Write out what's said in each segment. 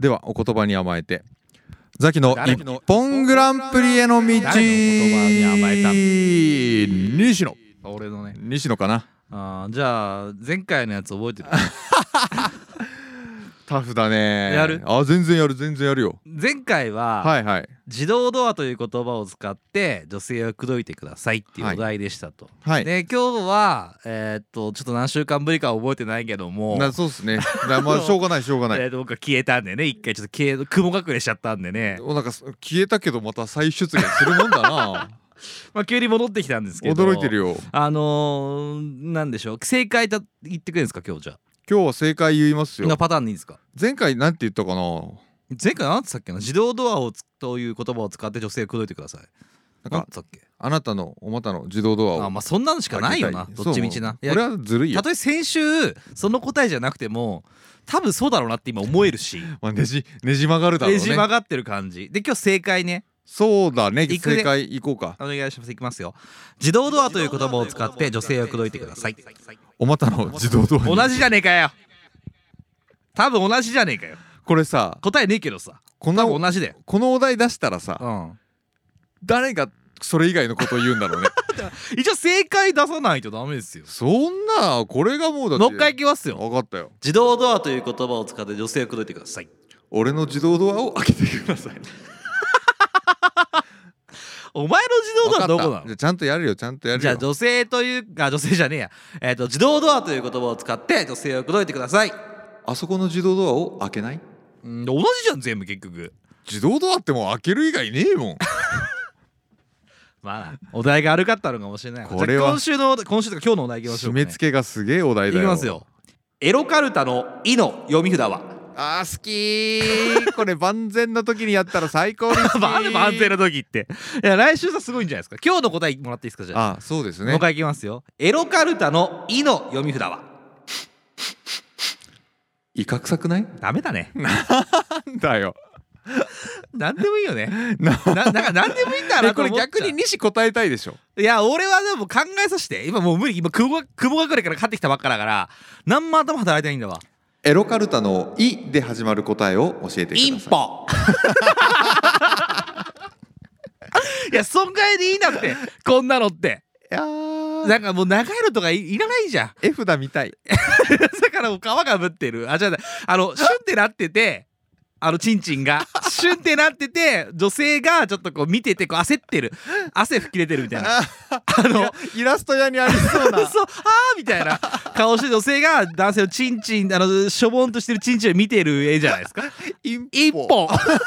ではお言葉に甘えてザキの一本グランプリへの道。 誰の言葉に甘えたの？ 西野。 俺のね。 西野かな。 じゃあ前回のやつ覚えてる？ タフだね。 やる？ 全然やるよ。 前回は、 はいはい。 自動ドアという言葉を使って女性を口説いてくださいっていうお題でしたと。 はい。 で今日はちょっと何週間ぶりかは覚えてないけども、 そうですね。まあしょうがない。 僕は消えたんでね、一回ちょっと雲隠れしちゃったんでね。 なんか消えたけどまた再出現するもんだな。 まあ急に戻ってきたんですけど。 驚いてるよ。 なんでしょう。正解だ言ってくれるんですか今日じゃあ。 今日は正解言いますよ。 なパターンでいいですか？ 前回なんて言ったかな。 前回何て言ったっけな。自動ドアという言葉を使って女性を口説いてください。なんて言ったっけ？あなたのお股の自動ドアを。 まあそんなのしかないよな。どっちみちな。 これはずるいよ。 たとえ先週その答えじゃなくても多分そうだろうなって今思えるし。 まあねじ曲がるだろうね。 ねじ曲がってる感じで今日正解ね。 そうだね。正解いこうか。 お願いします。いきますよ。自動ドアという言葉を使って女性を口説いてください。 お股の自動ドアに。 同じじゃねえかよ。多分同じじゃねえかよ。 これさ、 答えねえけどさ、多分同じだよ。 このお題出したらさ、誰がそれ以外のことを言うんだろうね。 一応正解出さないとダメですよ。 そんなこれがもうだって。 もう一回いきますよ。 分かったよ。 自動ドアという言葉を使って女性を口説いてください。 俺の自動ドアを開けてください。 お前の自動ドアどこなの？ じゃあちゃんとやるよ。じゃあ女性という女性じゃねえや。自動ドアという言葉を使って女性を口説いてください。 あそこの自動ドアを開けない？ 同じじゃん全部結局。 自動ドアってもう開ける以外ねえもん。 まあお題が悪かったのかもしれない。 これは今週とか今日のお題いきましょうかね。 締め付けがすげえお題だよ。 いきますよ。エロカルタの「イ」の読み札は？ 好きー。これ万全の時にやったら最高に好き。 万全の時って。いや来週さすごいんじゃないですか。今日の答えもらっていいですか？じゃあ。 そうですね。 もう一回いきますよ。エロカルタの「イ」の読み札は？ 威嚇臭くない？ ダメだね。 なんだよ。 なんでもいいよね。なんでもいいんだなと思っちゃう。 これ逆に西答えたいでしょ。 いや俺はでも考えさせて。今もう無理。今雲隠れから帰ってきたばっかだから何も頭働いてないんだわ。 エロカルタの「イ」で始まる答えを教えてください。 インポ。いや損害でいいなってこんなのって。 いやなんかもう長いのとかいらないじゃん。 絵札見たい。 だからもう皮がぶってる。じゃあシュンってなっててチンチンがシュンってなってて女性がちょっとこう見ててこう焦ってる。汗吹き出てるみたいな。 イラスト屋にありそうな。 そうみたいな顔して女性が男性のチンチンしょぼんとしてるチンチンを見てる絵じゃないですか。一本。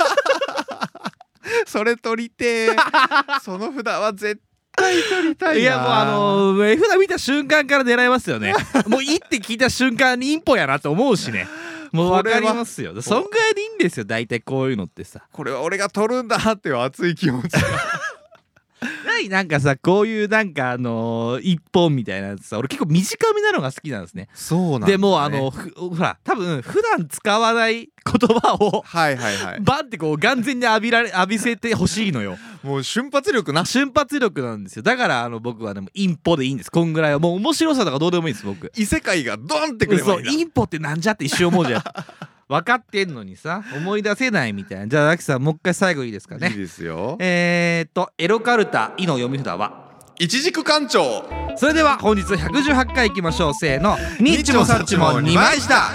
それ取りてー。その札は絶対取りたいな。 いやもう絵札見た瞬間から狙いますよね。もういいって聞いた瞬間にインポやなって思うしね。もう分かりますよ。そんぐらいでいいんですよ大体こういうのってさ。 これは俺が取るんだっていう熱い気持ちが。 なんかさこういうなんか一本みたいなやつさ俺結構短めなのが好きなんですね。 そうなんだ、ね、 でもほら多分普段使わない言葉をバンってこう眼前に浴びせてほしいのよ。 もう瞬発力なんですよ。だから僕はでもインポでいいんです。こんぐらいはもう面白さとかどうでもいいです僕。 異世界がドンってくればいいんだ。 インポってなんじゃって一瞬思うじゃん。分かってんのにさ思い出せないみたいな。じゃあアキさんもう一回最後いいですかね。 いいですよ。 エロカルタ「イ」の読み札は？ 一軸艦長。 それでは本日118回いきましょう。せーの。ニッチもサッチも二枚舌。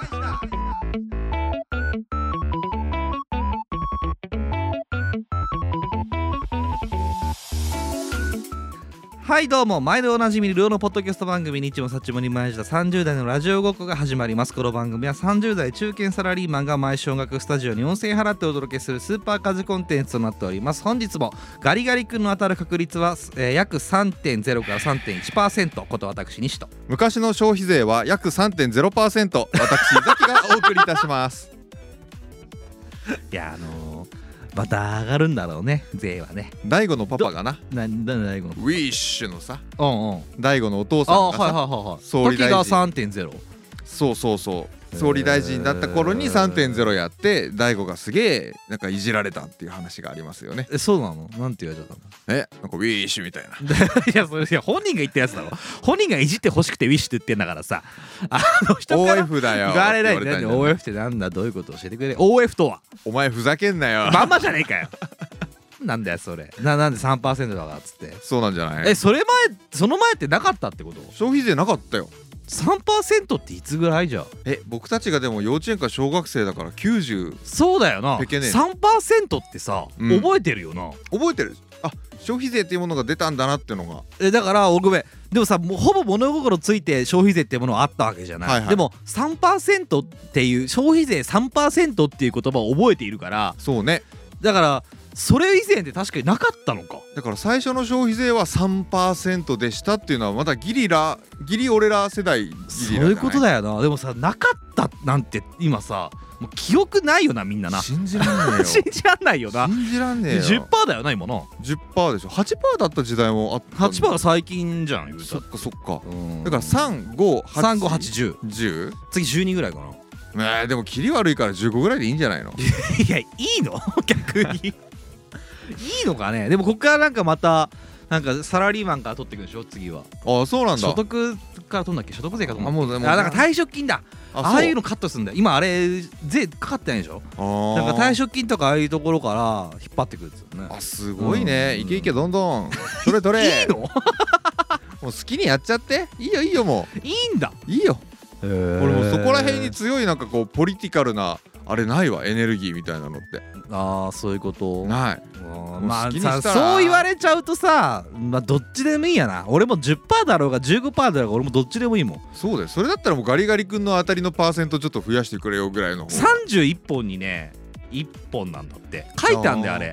はいどうも毎度おなじみルオのポッドキャスト番組ニッチもサッチも二枚舌30代のラジオごっこが始まります。この番組は30代中堅サラリーマンが毎週音楽スタジオに音声払ってお届けするスーパーカジコンテンツとなっております。本日もガリガリ君の当たる確率は、約 3.0 から 3.1% こと私西と。 昔の消費税は約 3.0%。 私ザキがお送りいたします。 いやまた上がるんだろうね税はね。 大悟のパパがな大悟のウィッシュのさ大悟のお父さんがさ総理大臣時が 3.0。 そう総理大臣だった頃に 3.0 やって大悟がすげえなんかいじられたっていう話がありますよね。 そうなの？なんて言われちゃったの？ なんかウィッシュみたいないやそれ本人が言ったやつだろ。本人がいじってほしくてウィッシュって言ってんだからさ、人から OF だよ言われないで。 って言われたんじゃない OF ってなんだ、どういうこと教えてくれ。 OF とはお前ふざけんなよまんまじゃねえかよなんだよそれ。なんで 3% だからっつって。 そうなんじゃない？ その前ってなかったってこと？ 消費税なかったよ。 3% っていつぐらいじゃん？ 僕たちがでも幼稚園か小学生だから90。 そうだよな。 ペケねえ 3% ってさ、覚えてるよな。 覚えてる。消費税っていうものが出たんだなってのが。 だからごめん、でもさ、もうほぼ物心ついて消費税っていうものはあったわけじゃない、 はいはい、 でも 3% っていう消費税 3% っていう言葉を覚えているから。 そうね。 だからそれ以前って確かになかったのか。 だから最初の消費税は 3% でしたっていうのはまだギリ俺ら世代ギリラそういうことだよな。でもさ、なかったなんて今さもう記憶ないよな、みんなな。 信じらんねえよ信じらんないよな。 信じらんねえよ。 10% だよな今な。 10% でしょ。 8% だった時代もあったんだ。 8% が最近じゃん言うたそっかそっか。 ら。 だから3、5、8、 3、5、8、10 10？ 次12ぐらいかな。 でもキリ悪いから15ぐらいでいいんじゃないの？ いや、いいの逆にいいのかね。でもこっからなんかまたなんかサラリーマンから取っていくんでしょ次は。 そうなんだ。 所得から取んだっけ？所得税から取んだっけ？ もうだから退職金だ。ああいうのカットするんだよ今。あれ税かかってないでしょ。なんか退職金とかああいうところから引っ張ってくるんですよね。 すごいね。いけいけどんどんそれいいの？ もう好きにやっちゃっていいよもういいんだ。 いいよ。俺もそこら辺に強いなんかこうポリティカルなあれないわ、エネルギーみたいなのって。 そういうことない。 まあさ、そう言われちゃうとさ、どっちでもいいやな。俺も 10% だろうが 15% だろうが俺もどっちでもいいもん。 そうだよ。それだったらもうガリガリ君の当たりのパーセントちょっと増やしてくれよぐらいの方。 31本にね1本なんだって書いてあんだよあれ。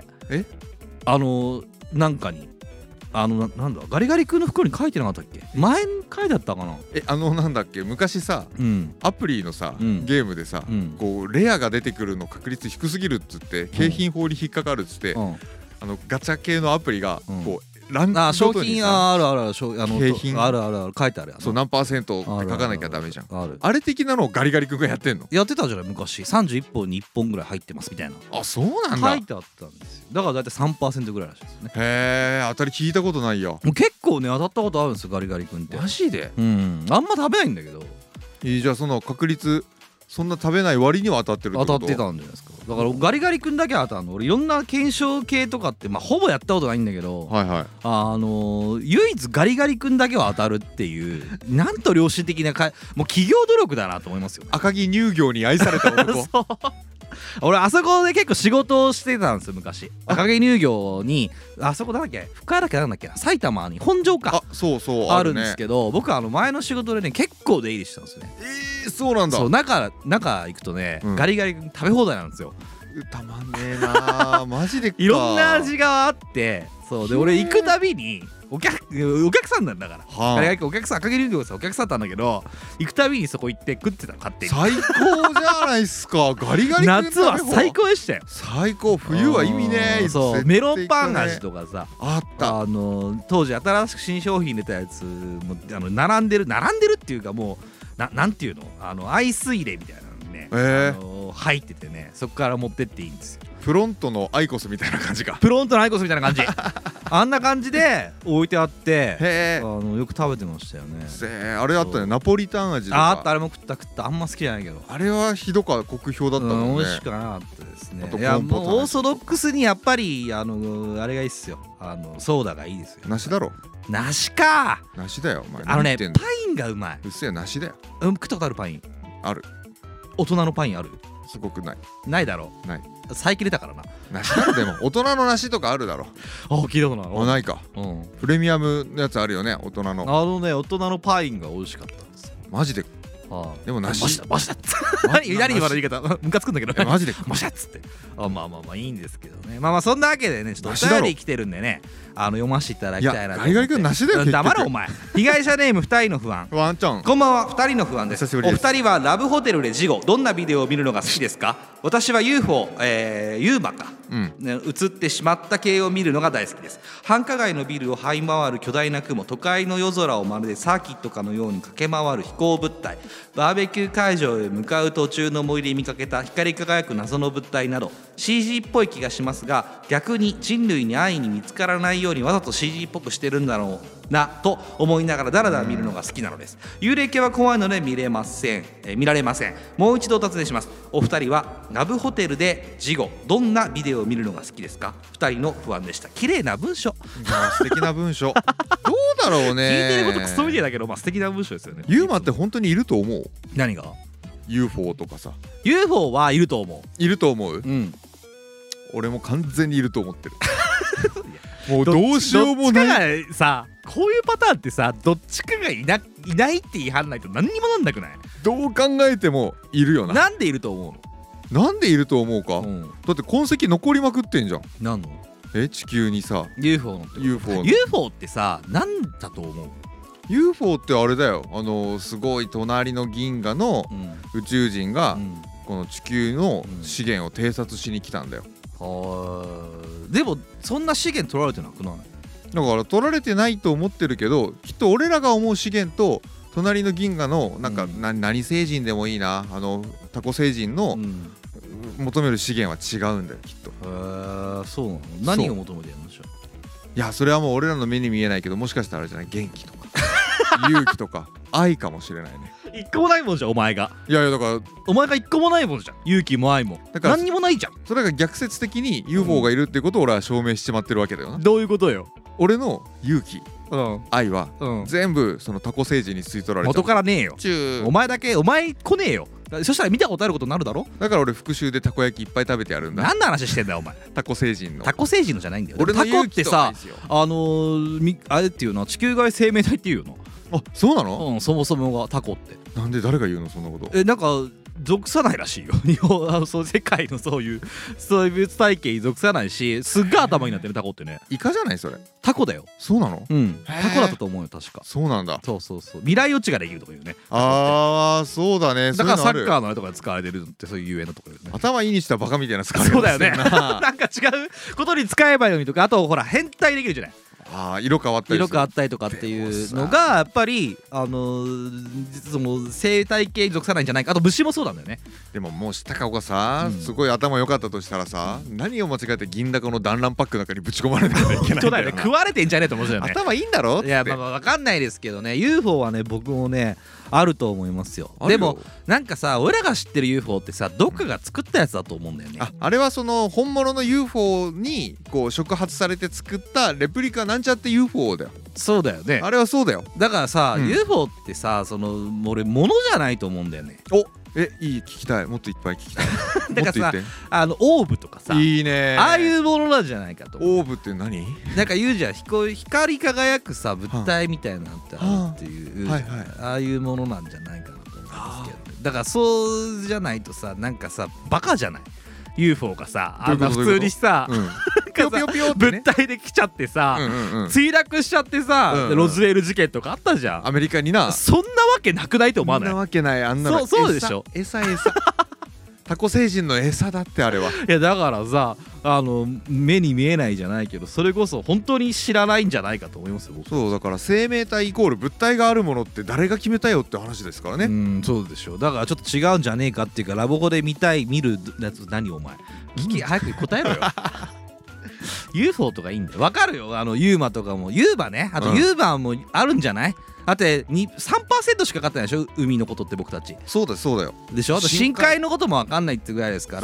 なんかになんだガリガリ君の袋に書いてなかったっけ？前に書いてあったかな。 なんだっけ昔さ、アプリのさ、ゲームでさ、こうレアが出てくるの確率低すぎるっつって景品法に引っかかるっつって、ガチャ系のアプリがこうランク賞ごとに金さ、 ある景品ある書いてあるやん。 そう何パーセントって書かなきゃダメじゃん。あれ的なのをガリガリ君がやってんの？ やってたじゃない昔。31本に1本ぐらい入ってますみたいな。 そうなんだ。 書いてあったんですよ。だからだいたい 3% ぐらいらしいですね。 へえ、当たり聞いたことないよ。 結構ね当たったことあるんですよガリガリ君って。 マジで？ あんま食べないんだけど。 じゃあその確率そんな食べない割には当たってるってこと？ 当たってたんじゃないですか。だからガリガリ君だけ当たるの。俺いろんな検証系とかってほぼやったことないんだけど、唯一ガリガリ君だけは当たるっていう、なんと良心的なもう企業努力だなと思いますよ。 赤城乳業に愛された男。 そう俺あそこで結構仕事をしてたんですよ昔。赤城乳業にあそこなんだっけ、深谷だっけなんだっけな、埼玉に本庄かそうあるんですけど、僕前の仕事でね結構出入りしてたんですよね。 そうなんだ。 そう中行くとね、ガリガリ食べ放題なんですよ。 たまんねえなマジでか。 いろんな味があって、そうで俺行くたびにお客さんなんだから、ガリガリ君お客さん、赤城乳業さんお客さんだったんだけど、行くたびにそこ行って食ってたの勝手に。 最高じゃないっすか。ガリガリ君夏は最高でしたよ。 最高。冬は意味ねえ。 そうメロンパン味とかさあった。 当時新しく新商品出たやつも並んでるっていうか、もうなんていうの、アイス入れみたいなのにね、入っててね、そこから持ってっていいんですよ。 プロントのアイコスみたいな感じか。 プロントのアイコスみたいな感じあんな感じで置いてあって、よく食べてましたよね。 あれあったね、ナポリタン味とか。 あった。あれも食ったあんま好きじゃないけど、 あれはひどか酷評だったもんね。 美味しくなかったですね。いやもうオーソドックスにやっぱりあれがいいっすよ。ソーダがいいですよ。 梨だろ。 梨か。 梨だよお前。 パインがうまい。 うっせえ、梨だよ。 食ったことあるパイン？ある。大人のパインある？ すごくない。 ないだろ。 ない。 最近出たからな。 梨だろ。でも大人の梨とかあるだろ。 聞いたことない。 ないか。プレミアムのやつあるよね、大人の。 大人のパインが美味しかったんです。 マジで。でも梨マジだ何今の言い方ムカつくんだけど、 マジでマジだっつって。まあいいんですけどね。まあそんなわけでね、ちょっとお便り来てるんでね、読ませていただきたいなと思って。 ガリガリ君梨だよ。 黙れお前。被害者ネーム2人の不安。 ワンちゃんこんばんは。2人の不安です。 久しぶりです。 お二人はラブホテルで事後どんなビデオを見るのが好きですか？私は UFO、ユーマかね、映ってしまった系を見るのが大好きです。繁華街のビルを這い回る巨大な雲、都会の夜空をまるでサーキットかのように駆け回る飛行物体、バーベキュー会場へ向かう途中の森で見かけた光り輝く謎の物体など CG っぽい気がしますが、逆に人類に安易に見つからないようにわざと CG っぽくしてるんだろうなと思いながらだらだら見るのが好きなのです。幽霊系は怖いので見られません。もう一度お尋ねします。お二人はラブホテルで事後どんなビデオを見るのが好きですか？二人の不安でした。綺麗な文章。 いや素敵な文章。どうだろうね。 聞いてることクソみたいだけど、まあ素敵な文章ですよね。 ユーマって本当にいると思う？ 何が？ UFO とかさ。 UFO はいると思う。 いると思う？俺も完全にいると思ってる。もうどうしようもない。 どっちかがさ、こういうパターンってさ、どっちかがいないって言い張んないと何にもなんなくない？ どう考えてもいるよな。 なんでいると思うの？なんでいると思うか、だって痕跡残りまくってんじゃん。 何の？ 地球にさ UFO の UFO ってさ、何だと思う？ UFO ってあれだよ、すごい隣の銀河の宇宙人がこの地球の資源を偵察しに来たんだよ。 でもそんな資源取られてなくない？ だから取られてないと思ってるけど、きっと俺らが思う資源と隣の銀河のなんか、何星人でもいいな、タコ星人の求める資源は違うんだよきっと。 そうなの？何を求めてるの？じゃあいやそれはもう俺らの目に見えないけど、もしかしたらあれじゃない、元気とか勇気とか愛かもしれないね。 一個もないもんじゃんお前が。 いやだからお前が一個もないもんじゃん。勇気も愛もだから何にもないじゃん。 それが逆説的に UFO がいるっていうことを俺は証明しちまってるわけだよな。 どういうことよ？ 俺の勇気、愛は、全部そのタコ星人に吸い取られちゃう。 元からねえよ。お前来ねえよ。そしたら見たことあることになるだろ。 だから俺復讐でたこ焼きいっぱい食べてやるんだ。 何の話してんだよお前。 タコ星人の。 タコ星人のじゃないんだよ。 俺の勇気とかタコってさ、あれっていうのは地球外生命体っていうの。 あ、そうなの？ そもそもがタコって。 なんで誰が言うのそんなこと？ なんか属さないらしいよ。日本そう世界のそういう生物体系に属さないし、すっごい頭になってるタコってね。 イカじゃないそれ？ タコだよ。 そうなの？ タコだったと思うよ確か。 そうなんだ。 そう未来予知ができるとかいうね。 そうだね。 だからサッカーのあれとかで使われてるってそういうゆえのところよね。 頭いいにしたバカみたいな使われ方してるな。そうだよね。なんか違うことに使えばいいのにとか、あとほら変態できるじゃない。 色変わったりとかっていうのがやっぱりその生態系に属さないんじゃないか。あと虫もそうなんだよね。 でももし高尾がさ、すごい頭良かったとしたらさ、何を間違えて銀だこの団らんパックの中にぶち込まれなきゃいけないんだよな。 食われてんじゃねえと思うじゃない。 頭いいんだろって。 いやまあ分かんないですけどね。 UFO はね僕もねあると思いますよ。でもなんかさ、俺らが知ってる UFO ってさ、どっかが作ったやつだと思うんだよね。 あれはその本物の UFO にこう触発されて作ったレプリカなんちゃって UFO だよ。 そうだよね。 あれはそうだよ。 だからさ、UFO ってさ、その俺物じゃないと思うんだよね。 いい、聞きたい。もっといっぱい聞きたい。 だからさ、オーブとかさ、 いいね、 ああいうものなんじゃないかと。 オーブって何？ なんか言うじゃん、光り輝くさ物体みたいなのってあるっていう、ああいうものなんじゃないかなと思うんですけど、だからそうじゃないとさ、なんかさバカじゃない UFO がさ、普通にさ、物体で来ちゃってさ、墜落しちゃってさ、ロズウェル事件とかあったじゃん、 アメリカにな。 そんなわけなくないと思わない？ そんなわけない。あんなのそうでしょ。 餌タコ星人の餌だってあれは。 いやだからさ、目に見えないじゃないけど、それこそ本当に知らないんじゃないかと思いますよ僕。 そうだから生命体イコール物体があるものって誰が決めたよって話ですからね。 そうでしょ。だからちょっと違うんじゃねえかっていうか、ラボコで見るやつ何お前早く答えろよ。UFO とかいいんだよ。わかるよ。ユーマとかもユーマね。あとユーマもあるんじゃない？だって 3% しかかってないでしょ、海のことって僕たち。 そうだよでしょ。深海のことも分かんないってぐらいですから、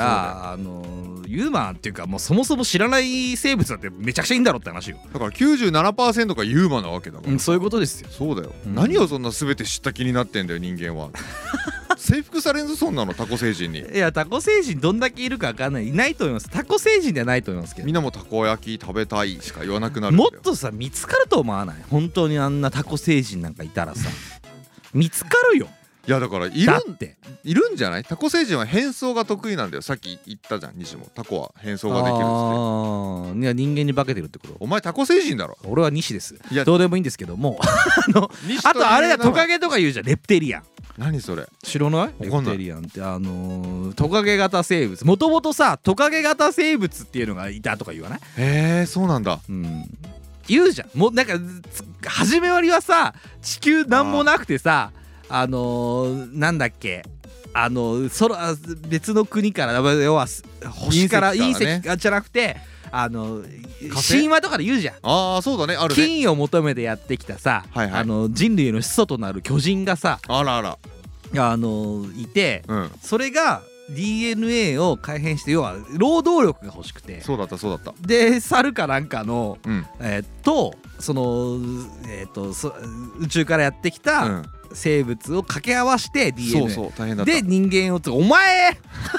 ユーマンっていうかもうそもそも知らない生物だってめちゃくちゃいいんだろって話よ。 だから 97% がユーマなわけだから、 そういうことですよ。 そうだよ、何をそんな全て知った気になってんだよ人間は。征服されんぞそんなのタコ星人に。 いやタコ星人どんだけいるか分かんない、いないと思います。タコ星人ではないと思いますけど、 みんなもたこ焼き食べたいしか言わなくなるんだよ。 もっとさ見つかると思わない？本当にあんなタコ星人なんかいたらさ見つかるよ。 いやだからいるんじゃない？タコ星人は変装が得意なんだよ。さっき言ったじゃん西も。タコは変装ができるっつって。 いや人間に化けてるってこと？ お前タコ星人だろ。 俺は西です。いやどうでもいいんですけどもあとあれだ、トカゲとか言うじゃん、レプテリアン。 何それ？ 知らない？レプテリアンってトカゲ型生物。もともとさトカゲ型生物っていうのがいたとか言わない？ へえ、そうなんだ。 言うじゃん。もうなんか始め割りはさ地球なんもなくてさなんだっけ別の国から要は星から隕石じゃなくて神話とかで言うじゃん。 ああそうだね、あるね。 金を求めてやってきたさ、人類の始祖となる巨人がさいて、それがDNA を改変して、要は労働力が欲しくて、 そうだったで猿かなんかの、その宇宙からやってきた生物を掛け合わせて DNA 大変だったで人間をお前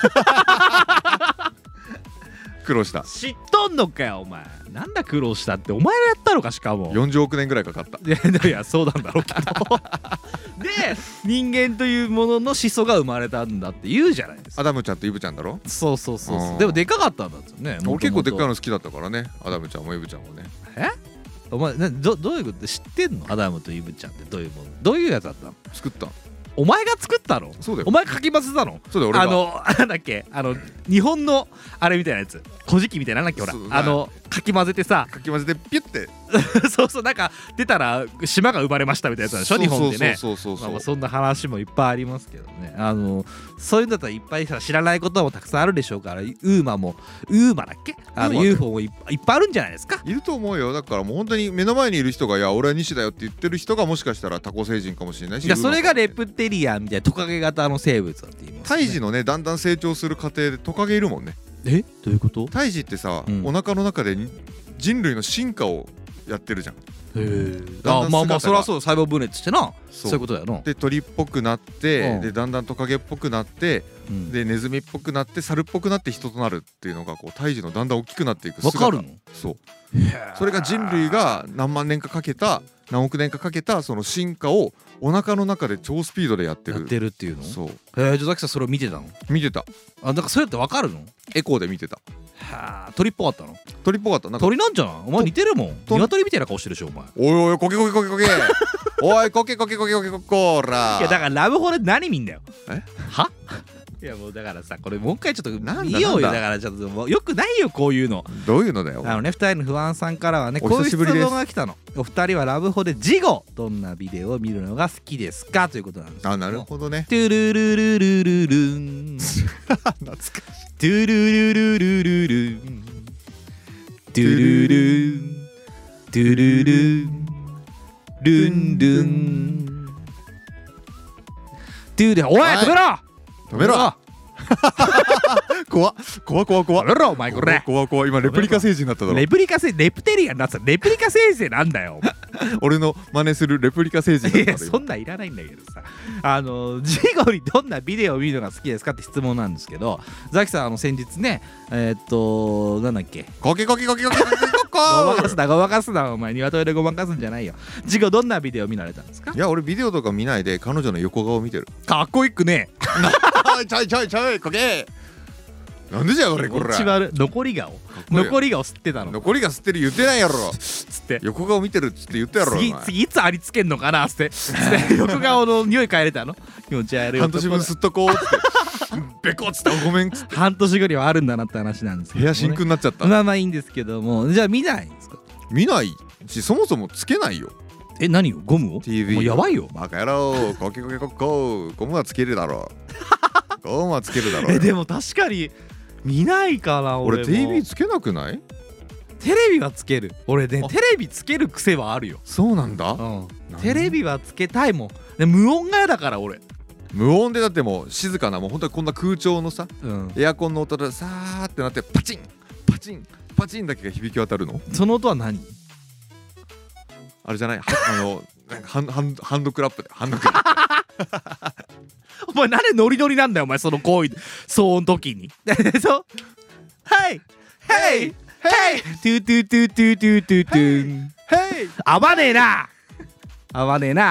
苦労した。 知っとんのかよお前。なんだ苦労したって、お前がやったのか。しかも 40億年ぐらいかかった。 いやそうなんだろうけどで人間というものの始祖が生まれたんだって言うじゃないですか。 アダムちゃんとイブちゃんだろ。 そうでもでかかったんだよね。 俺結構でっかいの好きだったからね、アダムちゃんもイブちゃんもね。 お前どういうこと知ってんの？アダムとイブちゃんってどういうもの、どういうやつだったの？ 作ったお前が作ったの？ そうだよ。 お前かき混ぜたの？ そうだよ、俺が。 なんだっけ日本のあれみたいなやつ、古事記みたいな、なんだっけほらかき混ぜてさ、 かき混ぜてピュッてそうなんか出たら島が生まれましたみたいなやつでしょ、日本でね。そんな話もいっぱいありますけどね。そういうんだったらいっぱいさ知らないこともたくさんあるでしょうから、ウーマだっけUFO もいっぱいあるんじゃないですか。 いると思うよ。だからもう本当に目の前にいる人が、いや俺は西だよって言ってる人がもしかしたらタコ星人かもしれないし、 それがレプテリアンみたいなトカゲ型の生物だって言いますね。 胎児のねだんだん成長する過程でトカゲいるもんね。 どういうこと？ 胎児ってさ、お腹の中で人類の進化をやってるじゃん。 まあそりゃそう、細胞分裂してな。そういうことだよな。 で鳥っぽくなって、でだんだんトカゲっぽくなって、でネズミっぽくなって猿っぽくなって人となるっていうのが、こう胎児のだんだん大きくなっていく姿。 わかるの？ そう。それが人類が何万年かかけた、何億年かかけたその進化をお腹の中で超スピードでやってるっていうの？ そう。 じゃあザキさんそれを見てたの？ 見てた。 なんかそうやってわかるの？ エコーで見てた。 鳥っぽかったの？ 鳥っぽかった。なんか鳥なんじゃない？お前似てるもん。鶏みたいな顔してるでしょお前。 おいコケおいコケこら。 いやだからラブホで何見んだよ。いやもうだからさ、これもう一回ちょっと見ようよ。だからちょっともうよくないよこういうの。 どういうのだよ。 2人の不安さんからはね、こういう質問が来たの。お二人はラブホで事後どんなビデオを見るのが好きですかということなんです。 なるほどね。 トゥルルルルルルン懐かしい。 トゥルルルルルルントゥルルントゥルルンルンルントゥル、おい止めろ怖っ止めろお前これ。 怖今レプリカ星人だっただろ。 レプテリアになってた。レプリカ星人なんだよ俺の真似するレプリカ星人だった。 いやそんなんいらないんだけどさ、事後にどんなビデオを見るのが好きですかって質問なんですけど、ザキさん先日ねなんだっけ、 コケごまかすなお前。鶏でごまかすんじゃないよ。事後どんなビデオ見られたんですか？ いや俺ビデオとか見ないで彼女の横顔を見てる。 かっこいいくねちょいコケなんでじゃ俺これ。 残り顔吸ってたの。 残りが吸ってる言ってないやろつって横顔見てるっつって言ったやろ。 次いつありつけんのかなっつって横顔の匂い嗅いれたの。気持ち悪い。 半年分吸っとこうっつってベコっつってごめんっつって半年後にはあるんだなって話なんですけど、 部屋真空になっちゃった。 まあいいんですけども、じゃあ見ないんですか？ 見ないし、そもそもつけないよ。 何を？ゴムを？ TV もうやばいよバカ野郎。コケゴムはつけるだろゴムはつけるだろでも確かに見ないかな。 俺 TV つけなくない？ テレビはつける。俺ねテレビつける癖はあるよ。 そうなんだ。 テレビはつけたいもん。で無音が嫌だから俺。 無音でだってもう静かな、もう本当にこんな空調のさ、エアコンの音でさーってなってパチンパチンパチンだけが響き渡るの。 その音は何？ あれじゃない？ハンドクラップでハンドクラップお前なんでノリノリなんだよお前、その行為騒音時にそうはいヘイヘイトゥトゥトゥトゥトゥトゥトゥヘイ合わねえな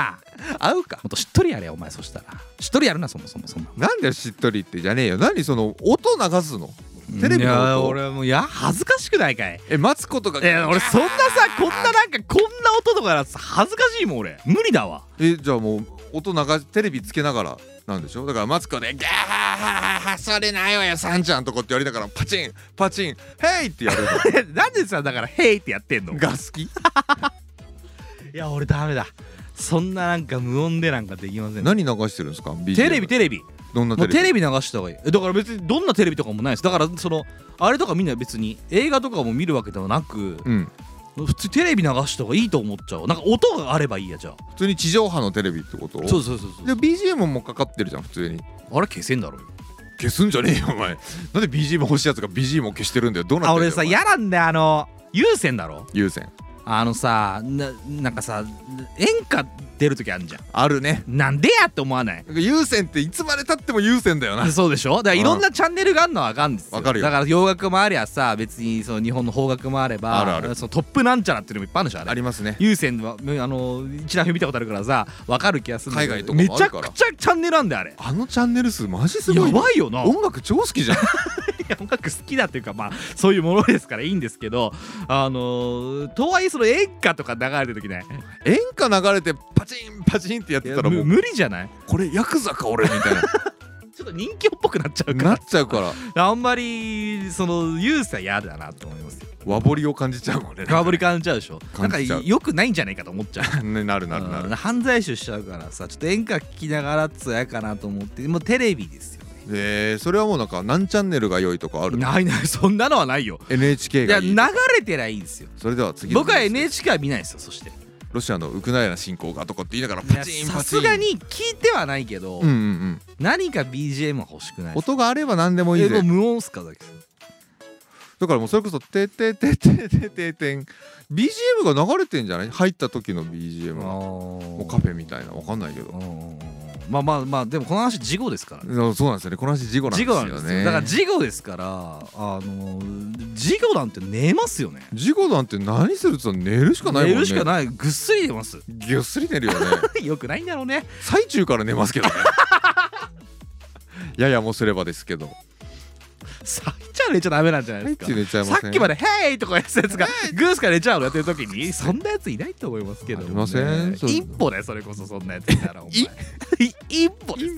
合うか。もっとしっとりやれお前。そしたらしっとりやるな。そもそもそんな。 なんだよしっとりってじゃねえよ。何その音流すの、テレビの音。 いや俺も恥ずかしくないかい。 待つことが。 俺そんなさこんな音とか恥ずかしいもん俺。無理だわ。 じゃあもう音テレビつけながらなんでしょ。だからマツコでギャーそれないわよさんちゃんとこってやりながらパチンパチンヘイってやるなんでさだからヘイってやってんのが好き。 いや俺ダメだ。そんななんか無音でなんかできません。 何流してるんですか BGM。 テレビどんなテレビ。 もうテレビ流した方がいい。だから別にどんなテレビとかもないです。だからそのあれとかみんな別に映画とかも見るわけではなく、普通テレビ流した方がいいと思っちゃう。なんか音があればいいや。じゃあ普通に地上波のテレビってこと。 そうで BGM もかかってるじゃん普通に。 あれ消せんだろ。 消すんじゃねえよお前。なんで BGM 欲しいやつが BGM を消してるんだよ。どうなってんだよ。 俺さ嫌なんだよ。有線だろ。 有線さなんかさ演歌出るときあるじゃん。 あるね。 なんでやって思わない。 有線っていつまでたっても有線だよな。 そうでしょ。だからいろんなチャンネルがあるのは分かるんですよ。 分かるよ。 だから洋楽もありゃさ別にその日本の邦楽もあればあるそのトップなんちゃらっていうのもいっぱいあるでしょ。 ありますね。 有線は一覧表見たことあるからさ分かる気がするんだけど。 海外とかもあるからめちゃくちゃチャンネルあんだよあれ。 あのチャンネル数マジすごい。 やばいよな。 音楽超好きじゃん。 いや音楽好きだっていうかまあそういうものですからいいんですけどとはいえその演歌とか流れてる時ね。 演歌流れてパチンパチンってやってたらもう無理じゃない。 これヤクザか俺みたいなちょっと人気っぽくなっちゃうからなっちゃうからあんまりそのユースは嫌だなと思いますよ。 和彫りを感じちゃうもんね。 和彫り感じちゃうでしょ。なんか感じちゃう良くないんじゃないかと思っちゃう。 ね、なる犯罪集しちゃうからさちょっと演歌聴きながらっつやかなと思ってもうテレビですよね。 それはもうなんか何チャンネルが良いとかある。 ないそんなのはないよ。 NHK がいい。 いや流れてりゃいいんですよ。 それでは次の僕は NHK は見ないですよ。そしてロシアのウクライナ侵攻がとかって言いながらパチンパチン。 さすがに聞いてはないけど、何か BGM は欲しくない。 音があれば何でもいいぜ。 無音っすかだけだからもうそれこそてててててててん BGM が流れてんじゃない。入った時の BGM がもうカフェみたいなわかんないけど。 まあでもこの話事後ですからね。 そうなんですよね。この話事後なんですよね。 だから事後ですから事後なんて寝ますよね。 事後なんて何するって言ったら寝るしかないもんね。 寝るしかない。ぐっすり寝ます。 ぐっすり寝るよね。 よくないんだろうね。 最中から寝ますけどね。ややもすればですけど最中寝ちゃダメなんじゃないですか。 最中寝ちゃいません。 さっきまでヘイとかやつがグースから寝ちゃうのやってる時にそんなやついないと思いますけどね。 ありません。 一歩だよそれこそ。そんなやついたらお前一歩です。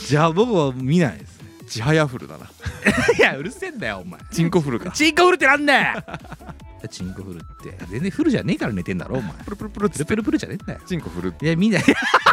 じゃあ僕は見ないですね。 ちはやフルだな。 いやうるせえんだよお前。 チンコフルか。 チンコフルってなんだよ。チンコフルって全然フルじゃねえから寝てんだろお前。 プルプルプルプルプルプルじゃねえんだよ。 チンコフル。 いやみんな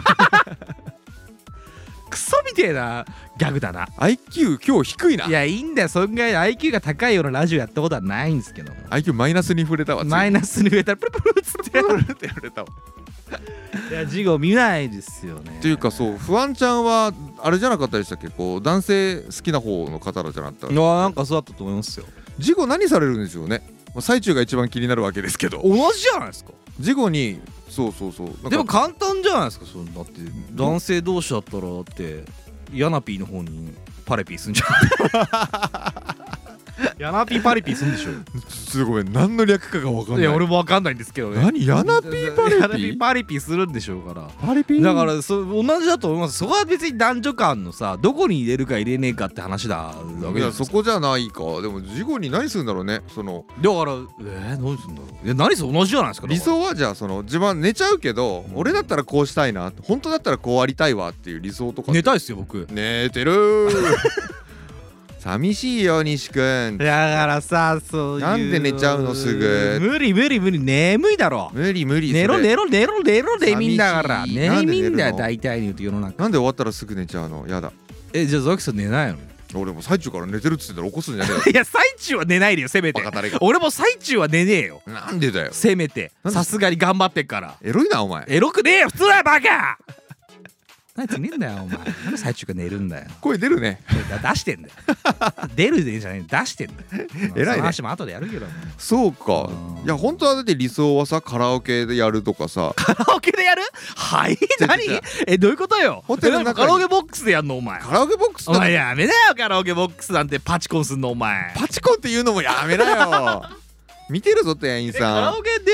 クソみてえなギャグだな。 IQ 今日低いな。 いやいいんだよ。そんぐらい IQ が高いようなラジオやったことはないんですけども IQ マイナスに触れたわ。 マイナスに増えたらプルプルっつってプルって触れたわ。 いや事後見ないですよね。 っていうかそう不安ちゃんはあれじゃなかったでしたっけ。こう男性好きな方の方じゃなかった。 なんかそうだったと思いますよ。 事後何されるんでしょうね。最中が一番気になるわけですけど。 同じじゃないですか。 事後にそうでも簡単じゃないですか。そだって男性同士だったらだってヤナピーの方にパレピーすんじゃん。ヤナピーパレピーすんでしょ。 すごい何の略かが分かんない。 いや俺も分かんないんですけどね。 何ヤナピーパレピー。 ヤナピーパレピーするんでしょうから。 パレピーだから同じだと思います。そこは別に男女間のさどこに入れるか入れねえかって話だわけじゃないですか。 そこじゃないか。でも事後に何するんだろうね。そのだから何するんだろう。いや何せ同じじゃないですか。 理想はじゃあその自分寝ちゃうけど、俺だったらこうしたいな、本当だったらこうありたいわっていう理想とか。 寝たいっすよ僕。 寝てるー。寂しいよ西くん。 だからさそういうなんで寝ちゃうのすぐ。 無理眠いだろ。 無理寝ろ寝みんだから寝みんだよ大体に言うと世の中。 なんで終わったらすぐ寝ちゃうの。やだ。 じゃあザキさん寝ないの。 俺も最中から寝てるっつってたら起こすんじゃねえよ。 いや最中は寝ないでよせめて。俺も最中は寝ねえよ。 なんでだよ。 せめてさすがに頑張ってっから。 エロいなお前。 エロくねえよ普通だよバカ。何つねえんだよお前。なんで最中から寝るんだよ。 声出るね。 出してんだよ。出るでじゃない出してんだよ。 偉いね。 その話も後でやるけど。 そうか。いや本当はだって理想はさカラオケでやるとかさ。 カラオケでやる。はい何どういうことよ。 ホテルの中にカラオケボックスでやんのお前。 カラオケボックスお前やめなよ。カラオケボックスなんてパチコンすんのお前。 パチコンって言うのもやめなよ。見てるぞ店員さん。 カラオケで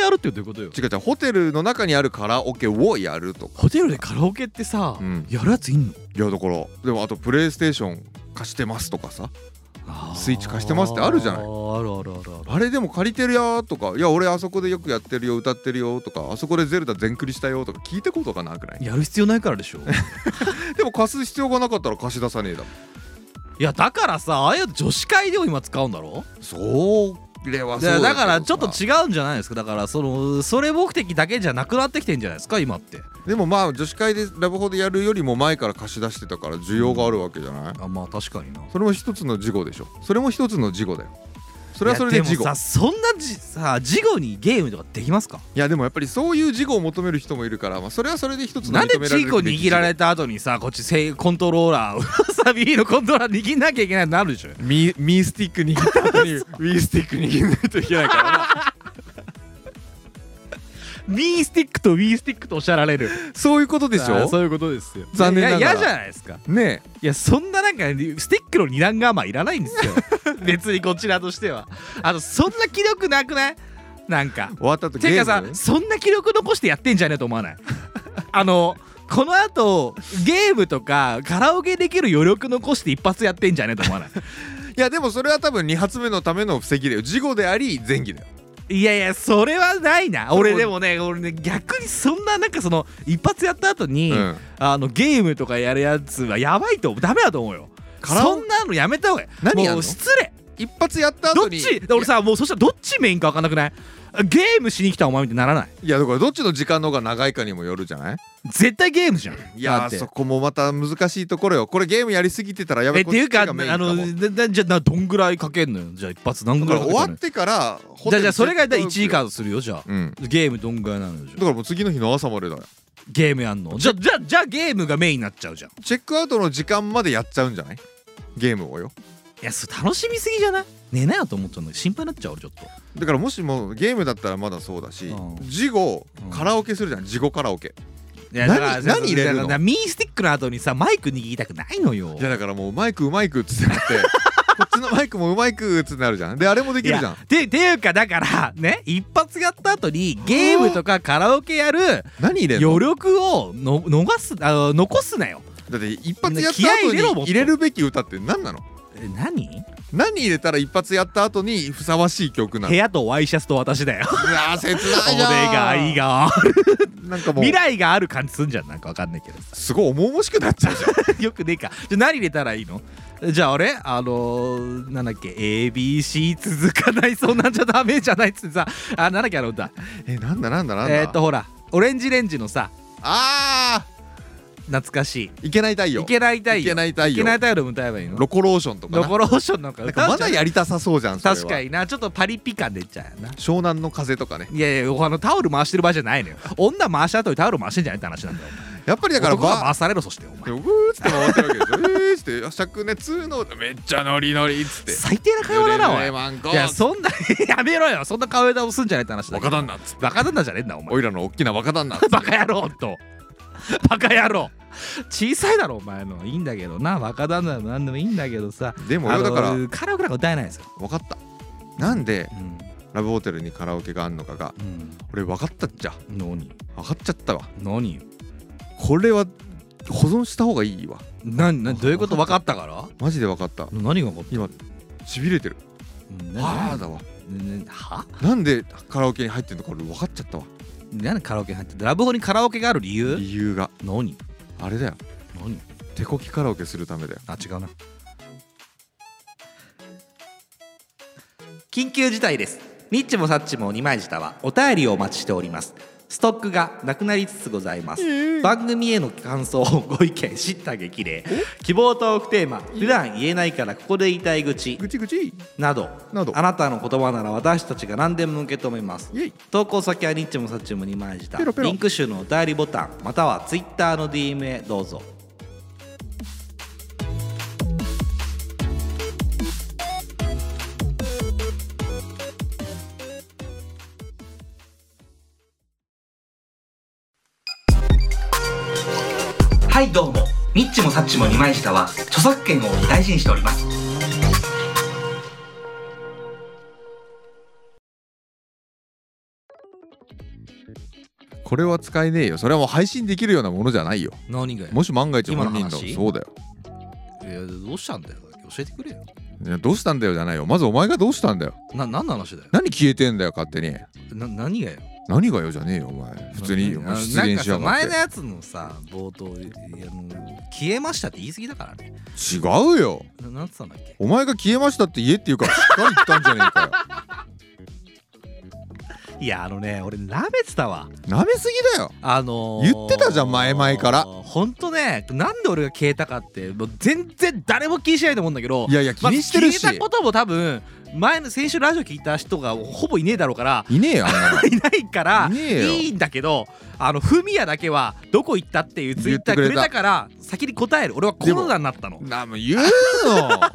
やるってどういうことよ。 違うホテルの中にあるカラオケをやるとか。 ホテルでカラオケってさ、やるやついんの？ いやだからでもあとプレイステーション貸してますとかさ、スイッチ貸してますってあるじゃない。あれでも借りてるよとか、いや俺あそこでよくやってるよ歌ってるよとか、あそこでゼルダ全クリしたよとか聞いたことがなくない？ やる必要ないからでしょでも貸す必要がなかったら貸し出さねえだもん。 いやだからさ、ああいう女子会でも今使うんだろ。 それはそうだからちょっと違うんじゃないですか。だからそれ目的だけじゃなくなってきてんじゃないですか今って。 でもまあ女子会でラブホでやるよりも前から貸し出してたから需要があるわけじゃない？ あ、まあ確かにな。 それも一つの事後でしょ。それも一つの事後だよ。それはそれで事後。 でもさ、そんな事後にゲームとかできますか？ いやでもやっぱりそういう事後を求める人もいるから、まあ、それはそれで一つの認められる。なんで事後握られた後にさ、こっちコントローラーサビのコントローラー握んなきゃいけないってなるでしょ。 ミースティック握った後にウィースティック握んないといけないからなミースティックとウィースティックとおっしゃられる。 そういうことでしょ。 そういうことですよ。 残念ながら嫌じゃないですかね。 いやそんななんかスティックの二段構えいらないんですよ別にこちらとしては。そんな気力なくない？なんか終わった後ていうかさ、そんな気力残してやってんじゃねえと思わない？この後ゲームとかカラオケできる余力残して一発やってんじゃねえと思わない？ いやでもそれは多分2発目のための布石だよ。事後であり前儀だよ。 いやいやそれはないな。俺でもね、逆にそんななんかその一発やった後に、ゲームとかやるやつはやばいとダメだと思うよ。そんなのやめた方がいい。 何やんの？ もう失礼。 一発やった後にどっち？俺さ、もうそしたらどっちメインか分かんなくない？ゲームしに来たお前みたいにならない？ いやだからどっちの時間の方が長いかにもよるじゃない？ 絶対ゲームじゃん。 いやそこもまた難しいところよ。これゲームやりすぎてたらやばい。 っていうかじゃあどんぐらいかけんのよ。じゃあ一発何ぐらいかけんのよ。 終わってからじゃあそれが1時間するよ。じゃあ、ゲームどんぐらいなのよ。 だからもう次の日の朝までだよゲームやんの。じゃあゲームがメインになっちゃうじゃん。 チェックアウトの時間までやっちゃうんじゃない？ゲームをよ。 いやそれ楽しみすぎじゃない？寝なよと思っちゃうの心配になっちゃう。俺ちょっとだからもしもゲームだったらまだそうだし、事後カラオケするじゃん。事後カラオケ。 いや何入れるの？ミースティックの後にさマイク握りたくないのよ。 いやだからもうマイクっつってなってこっちのマイクもうまいくっつってなるじゃん。であれもできるじゃん。 ていうかだからね、一発やった後にゲームとかカラオケやる何入れんの？ 余力を残すなよ。 だって一発やった後に入れるべき歌って何なの？何入れたら一発やった後にふさわしい曲なの？ 部屋とワイシャツと私だよ。 いや切ないじゃん。 俺がいいがなんかもう未来がある感じすんじゃん。なんかわかんないけどさ、 すごい重々しくなっちゃうじゃん。 よくねえか。じゃあ何入れたらいいの？じゃあ俺なんだっけ ABC 続かないそうなんじゃダメじゃないっつってさ、なんだっけ歌。 なんだほらオレンジレンジのさ、懐かしいいけない太陽の歌えばいいの？ ロコローションとかな。 ロコローションなんか歌うじゃん。 まだやりたさそうじゃん。 確かにな。ちょっとパリピ感出ちゃうよな。 湘南の風とかね。 いやタオル回してる場合じゃないのよ。女回した後にタオル回してんじゃないって話なんだよ。 やっぱりだから男が回されろ。そしてお前うーっつって回ってるわけでしょ。っつって灼熱のめっちゃノリノリっつって最低な会話だなおい。いやそんなやめろよ。そんな会話をすんじゃないって話だ。 若旦那っつって。 若旦那じゃねえんだお前。 おいらの大きな若旦那。 バカ野郎とバカ野郎。小さいだろお前の。いいんだけどな、若旦那なんでもいいんだけどさ。 でもよだからカラオケなんか歌えないですよ。 分かった。なんでラブホテルにカラオケがあんのかが俺分かったっちゃ。 何？ 分かっちゃったわ。 何？ これは保存した方がいいわ。 どういうこと？分かったから？ マジで分かった。 何が分かった？ 今しびれてる。はあだわ。 は？ なんでカラオケに入ってんのか俺分かっちゃったわ。 なんでカラオケに入ってんの？ラブホにカラオケがある理由が何？ あれだよ。 何？ 手こきカラオケするためだよ。 違うな。緊急事態です。ニッチもサッチも二枚舌はお便りをお待ちしております。ストックがなくなりつつございます。番組への感想、ご意見、知った激励、希望トークテーマ、普段言えないからここで言いたい愚痴などあなたの言葉なら私たちが何でも受け止めます。投稿先はニッチもサッチも二枚舌。リンク集のお便りボタンまたはツイッターの DM へどうぞ。はいどうも、ニッチもサッチも二枚舌は著作権を大事にしております。 これは使えねえよ。それはもう配信できるようなものじゃないよ。 何がよ。 もし万が一本人の今の話そうだよ。 いやどうしたんだよ、教えてくれよ。 いやどうしたんだよじゃないよ。まずお前がどうしたんだよ。 何の話だよ。 何消えてんだよ勝手に。 何がよ。 何がよじゃねえよお前。普通に出現しやがって。 なんかさ前のやつのさ冒頭消えましたって言い過ぎだからね。 違うよ。 なんつったんだっけ。 お前が消えましたって言えって言うからしっかり言ったんじゃねえかよ。 いや俺舐めてたわ。 舐めすぎだよ。言ってたじゃん前々から。 ほんとね、なんで俺が消えたかってもう全然誰も気にしないと思うんだけど、 いやいや気にしてるし、 消えたことも多分先週ラジオ聞いた人がほぼいねえだろうから、 いねえよあんなのいないからいねえよ。 いいんだけど、フミヤだけはどこ行ったっていうツイッターくれたから先に答える。俺はコロナになったの。 も言うの消え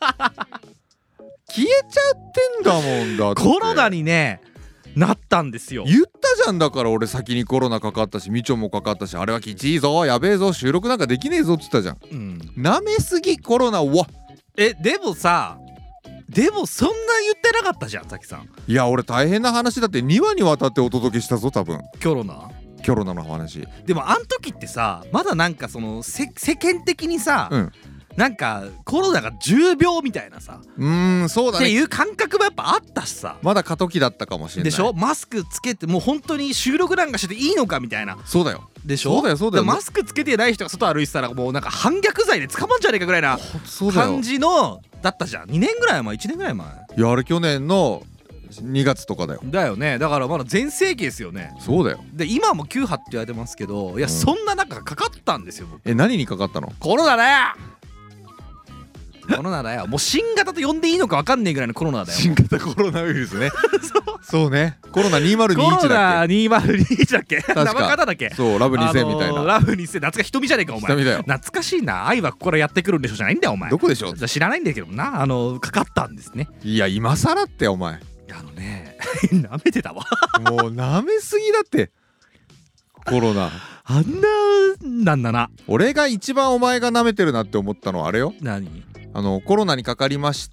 ちゃってんだもんだって。 コロナにねなったんですよ。 言ったじゃん。だから俺先にコロナかかったしみちょもかかったし、あれはきちいぞやべえぞ収録なんかできねえぞっつったじゃん。なめすぎコロナは。 でもさそんな言ってなかったじゃんさきさん。 いや俺大変な話だって2話にわたってお届けしたぞ多分。 コロナの話。 でもあん時ってさまだなんかその世間的にさ、なんかコロナが重病みたいなさそうだねっていう感覚もやっぱあったしさ。 まだ過渡期だったかもしれないでしょ。マスクつけてもう本当に収録なんかしてていいのかみたいな。 そうだよでしょ。 そうだよ、 マスクつけてない人が外歩いてたらもうなんか反逆罪で捕まんじゃねえかぐらいな感じのだったじゃん。2年ぐらい前1年ぐらい前。 いやあれ去年の2月とかだよ。 だよね。だからまだ全盛期ですよね。 そうだよ。 で今も9波って言われてますけど、いやそんな中かかったんですよ。 何にかかったの？ コロナだよ。コロナだよ。もう新型と呼んでいいのか分かんねえぐらいのコロナだよ。 新型コロナウイルスね。そうね。コロナ2021だっけ。 コロナ2021だっけ。 生方だっけ。 そうラブ2000みたいな。 ラブ2000懐かし瞳じゃねえかお前。懐かしいな。愛はここからやってくるんでしょじゃないんだよお前。 どこでしょ。 知らないんだけどな。かかったんですね。 いや今更ってお前。 舐めてたわ。 もう舐めすぎだってコロナ。 あんなんだな。 俺が一番お前が舐めてるなって思ったのはあれよ。 何？ コロナにかかりました、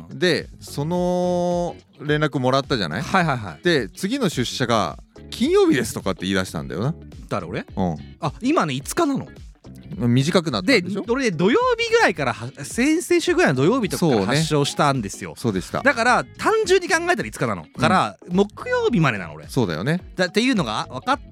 でその連絡もらったじゃない。で次の出社が金曜日ですとかって言い出したんだよな。 誰俺？今ね5日なの。 短くなったんでしょ。 で俺土曜日ぐらいから先々週ぐらいの土曜日とかから発症したんですよ。 そうでした。 だから単純に考えたら5日なのから木曜日までなの俺。 そうだよね。 っていうのが分かって、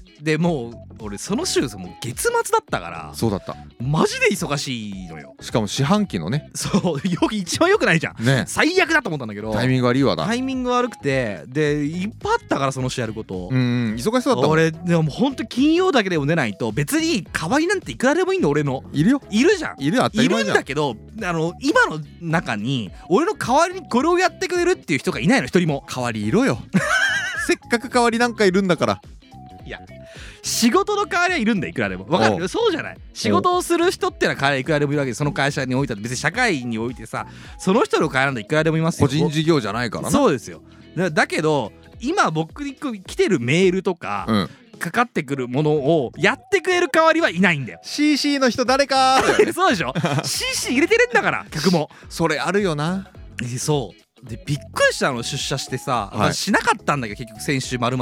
でもう俺その週もう月末だったから。 そうだった。 マジで忙しいのよ。 しかも四半期のね。 そう一番良くないじゃんね。最悪だと思ったんだけど。 タイミング悪いわだ。 タイミング悪くてでいっぱいあったからその週やること。 忙しそうだったもん。 俺でもほんと金曜だけでも出ないと別に代わりなんていくらでもいいの俺の。 いるよ。 いるじゃん。 いる当たり前じゃん。 いるんだけど今の中に俺の代わりにこれをやってくれるっていう人がいないの一人も。 代わりいろよ。せっかく代わりなんかいるんだから。 いや仕事の代わりはいるんだいくらでも。分かる？そうじゃない。仕事をする人ってのは代わりいくらでもいるわけで、その会社においては別に社会においてさその人の代わりなんていくらでもいますよ。 個人事業じゃないからな。 そうですよ。だけど今僕に来てるメールとか、かかってくるものをやってくれる代わりはいないんだよ。 CC の人誰かそうでしょ。 CC 入れてるんだから客も。 それあるよな。 そうでびっくりしたの。出社してさ、しなかったんだけど結局先週丸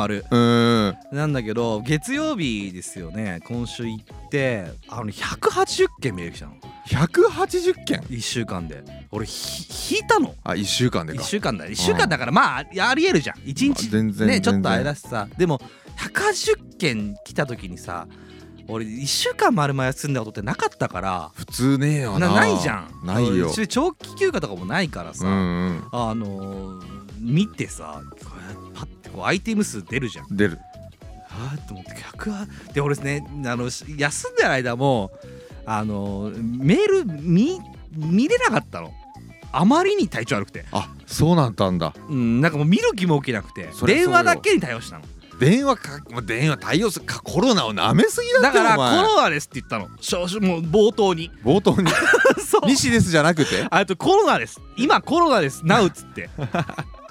々なんだけど月曜日ですよね。今週行って180件メール来たの。 180件 1週間で。俺引いたの。 1週間でか。 1週間だ。1週間だからまあありえるじゃん。1日ねちょっとあれだしさ。でも180件来た時にさ俺1週間丸々休んだことってなかったから。普通ねえよな。 ないじゃん。 ないよ。 長期休暇とかもないからさ、見てさパッてこうアイテム数出るじゃん。 出る。 と思ってで俺ね休んでる間もメール見れなかったの。あまりに体調悪くて。 あ、そうなんだ。 なんかもう見る気も起きなくて電話だけに対応したの。 電話対応するか。コロナをなめすぎだって。 だからコロナですって言ったの。もう冒頭にそう西ですじゃなくてコロナです今コロナですなうっつって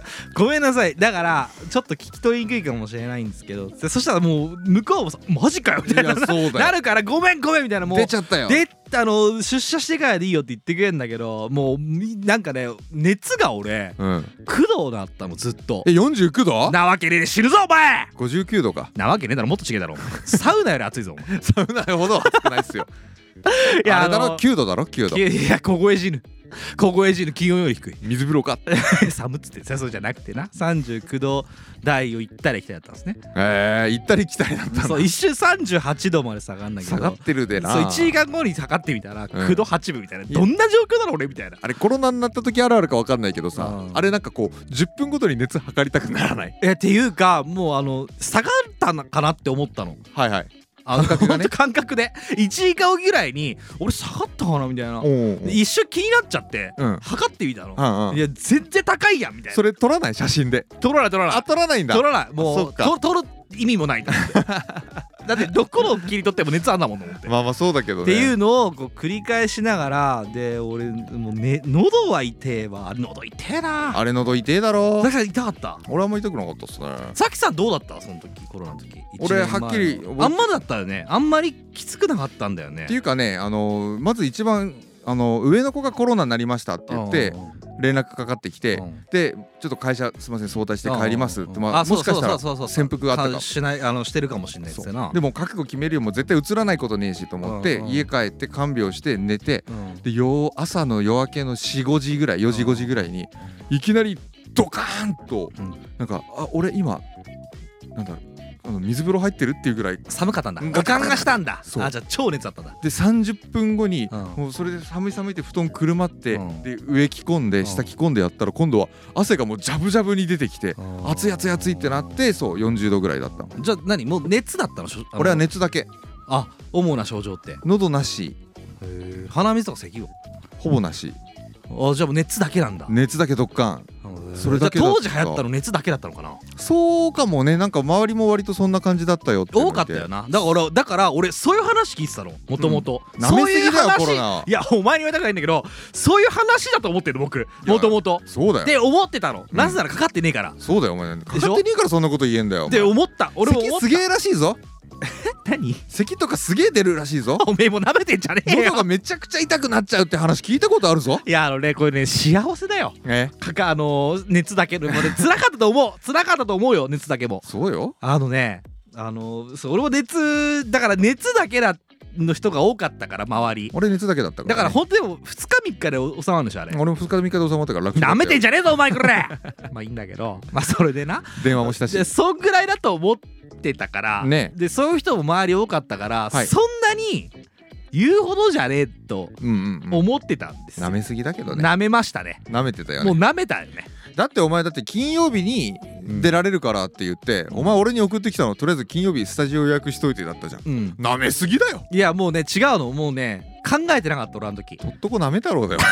ごめんなさい。だからちょっと聞き取りにくいかもしれないんですけど、そしたらもう向こうもさマジかよみたいななるから、ごめんみたいな、もう出ちゃったよ。 出社してからでいいよって言ってくれるんだけど、もうなんかね熱が俺、9度だったのずっと。 49度なわけねえで死ぬぞお前。 59度か。 なわけねえだろ、もっと違えだろ。サウナより暑いぞ。 サウナほど暑くないっすよ。いやあれだろ、9度だろ、9度。 いや凍え死ぬ気温より低い。 水風呂か寒っつってそうじゃなくてな、39度台を行ったり来たりだったんですね。 行ったり来たりだったんだ。 そう、一瞬38度まで下がんだけど、 下がってるでな。 そう1時間後に下がってみたら9度8分みたいな、どんな状況だろう俺みたいな。 あれコロナになった時あるあるか分かんないけどさ、あれなんかこう10分ごとに熱測りたくならない？ っていうか、もう下がったのかなって思ったの。 はいはい。感覚がね、 感覚で1時間ぐらいに俺下がったかなみたいな、一瞬気になっちゃって、測ってみたの。いや全然高いやんみたいな。 それ撮らない？写真で撮らない。あ、撮らないんだ。 撮らない。もう撮る意味もないんだってだってどこの切り取っても熱あんだもんと思って。 まあそうだけどね。 っていうのをこう繰り返しながら、で俺もうね、喉は痛えわ。喉痛えな。 あれ喉痛えだろ。 だから痛かった。 俺はあんま痛くなかったっすね。 さきさんどうだった？その時、コロナの時。 俺はっきりあんまだったよね。あんまりきつくなかったんだよね。 っていうかね、まず一番上の子がコロナになりましたって言って連絡かかってきて、でちょっと会社すいません早退して帰りますって、もしかしたら潜伏があったかしてるかもしれないですな。 でも覚悟決めるよ、もう絶対移らないことねえしと思って家帰って看病して寝て、で朝の夜明けの4、5時ぐらい、4時5時ぐらいにいきなりドカーンとなんか、俺今なんだろう、水風呂入ってるっていうぐらい寒かったんだ。ガタンがしたんだ。じゃあ超熱だったんだ。 で30分後にもうそれで寒いって布団くるまって、で上着込んで下着込んでやったら、今度は汗がもうジャブジャブに出てきて、熱いってなって、そう40度ぐらいだった。 じゃあ何、もう熱だったの？ 俺は熱だけ。 主な症状って喉なし、 鼻水とか咳をほぼなし。 じゃあもう熱だけなんだ。 熱だけドッカン。それだけだった。 当時流行ったの熱だけだったのかな。 そうかもね。なんか周りも割とそんな感じだったよって。 多かったよな。だから俺そういう話聞いてたの、もともと。 なめすぎだよコロナ。 いやお前に言われたくないんだけど、そういう話だと思ってる僕、もともと。 そうだよ。 で思ってたの。なぜならかかってねえから。 そうだよお前。かかってねえからそんなこと言えんだよ。 で思った。俺も思った。 咳すげえらしいぞ。 何？ 咳とかすげえ出るらしいぞ。 おめえも舐めてんじゃねえよ。 喉がめちゃくちゃ痛くなっちゃうって話聞いたことあるぞ。 いやこれね幸せだよ。熱だけでもね辛かったと思うよ、熱だけも。 そうよ。 そう俺も熱だから、熱だけの人が多かったから周り。 俺熱だけだったから、 だから本当でも2日3日で収まるんでしょあれ。 俺も2日3日で収まったから楽。 なめてんじゃねえぞお前これまあいいんだけど、まあそれでな電話もしたし、 そんぐらいだと思ってたからね。でそういう人も周り多かったから、そんなに言うほどじゃねえと思ってたんですよ。 舐めすぎだけどね。 舐めましたね。 舐めてたよね。 もう舐めたよね。 だってお前だって金曜日に出られるからって言って、お前俺に送ってきたのとりあえず金曜日スタジオ予約しといてだったじゃん。舐めすぎだよ。 いやもうね違うの、もうね考えてなかった俺あの時。 とっとこ舐め太郎だよ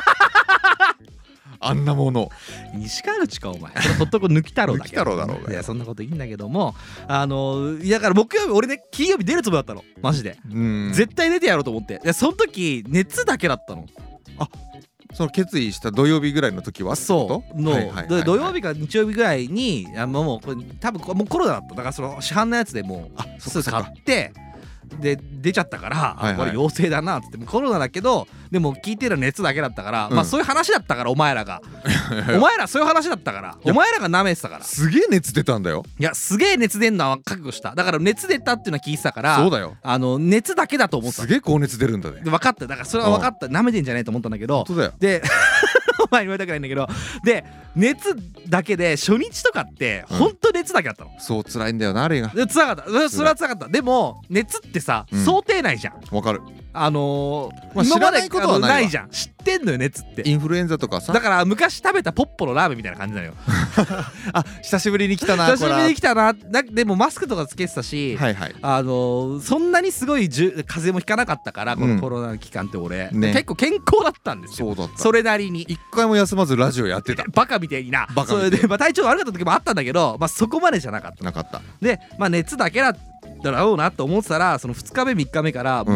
あんなもの。 西川口かお前。ほっとこ抜き太郎だけど。 抜き太郎だろうが。 いやそんなこといいんだけども、だから木曜日俺ね金曜日出るつもりだったのマジで。絶対出てやろうと思って。その時熱だけだったの。 その決意した土曜日ぐらいの時はそうの土曜日か日曜日ぐらいにもうこれ多分もうコロナだった。だからその市販のやつでもうすぐ買ってで出ちゃったから、これ陽性だなっつって、コロナだけどでも聞いてる熱だけだったから、まあそういう話だったから、お前らがお前らそういう話だったから、お前らが舐めてたから。 すげえ熱出たんだよ。 いやすげえ熱出んのは覚悟した。だから熱出たっていうのは聞いてたから、 そうだよ。 熱だけだと思った。 すげえ高熱出るんだね。 分かった。だからそれは分かった。舐めてんじゃねえと思ったんだけど。 本当だよ。 でお前に言われたくないんだけど、で熱だけで初日とかってほんと熱だけだったの。 そう辛いんだよなあれが。 辛かった。それは辛かった。でも熱ってさ想定内じゃん。 わかる。 今までないじゃん。知ってんのよ熱って。 インフルエンザとかさ。 だから昔食べたポッポのラーメンみたいな感じなのよ久しぶりに来たな。 久しぶりに来たな。でもマスクとかつけてたし、そんなにすごい風邪もひかなかったから、このコロナの期間って俺結構健康だったんですよ。それなりに一回も休まずラジオやってた。 バカみたいにな。それで体調悪かった時もあったんだけど、そこまでじゃなかった。で熱だけだだろうなと思ってたら、その2日目3日目からもう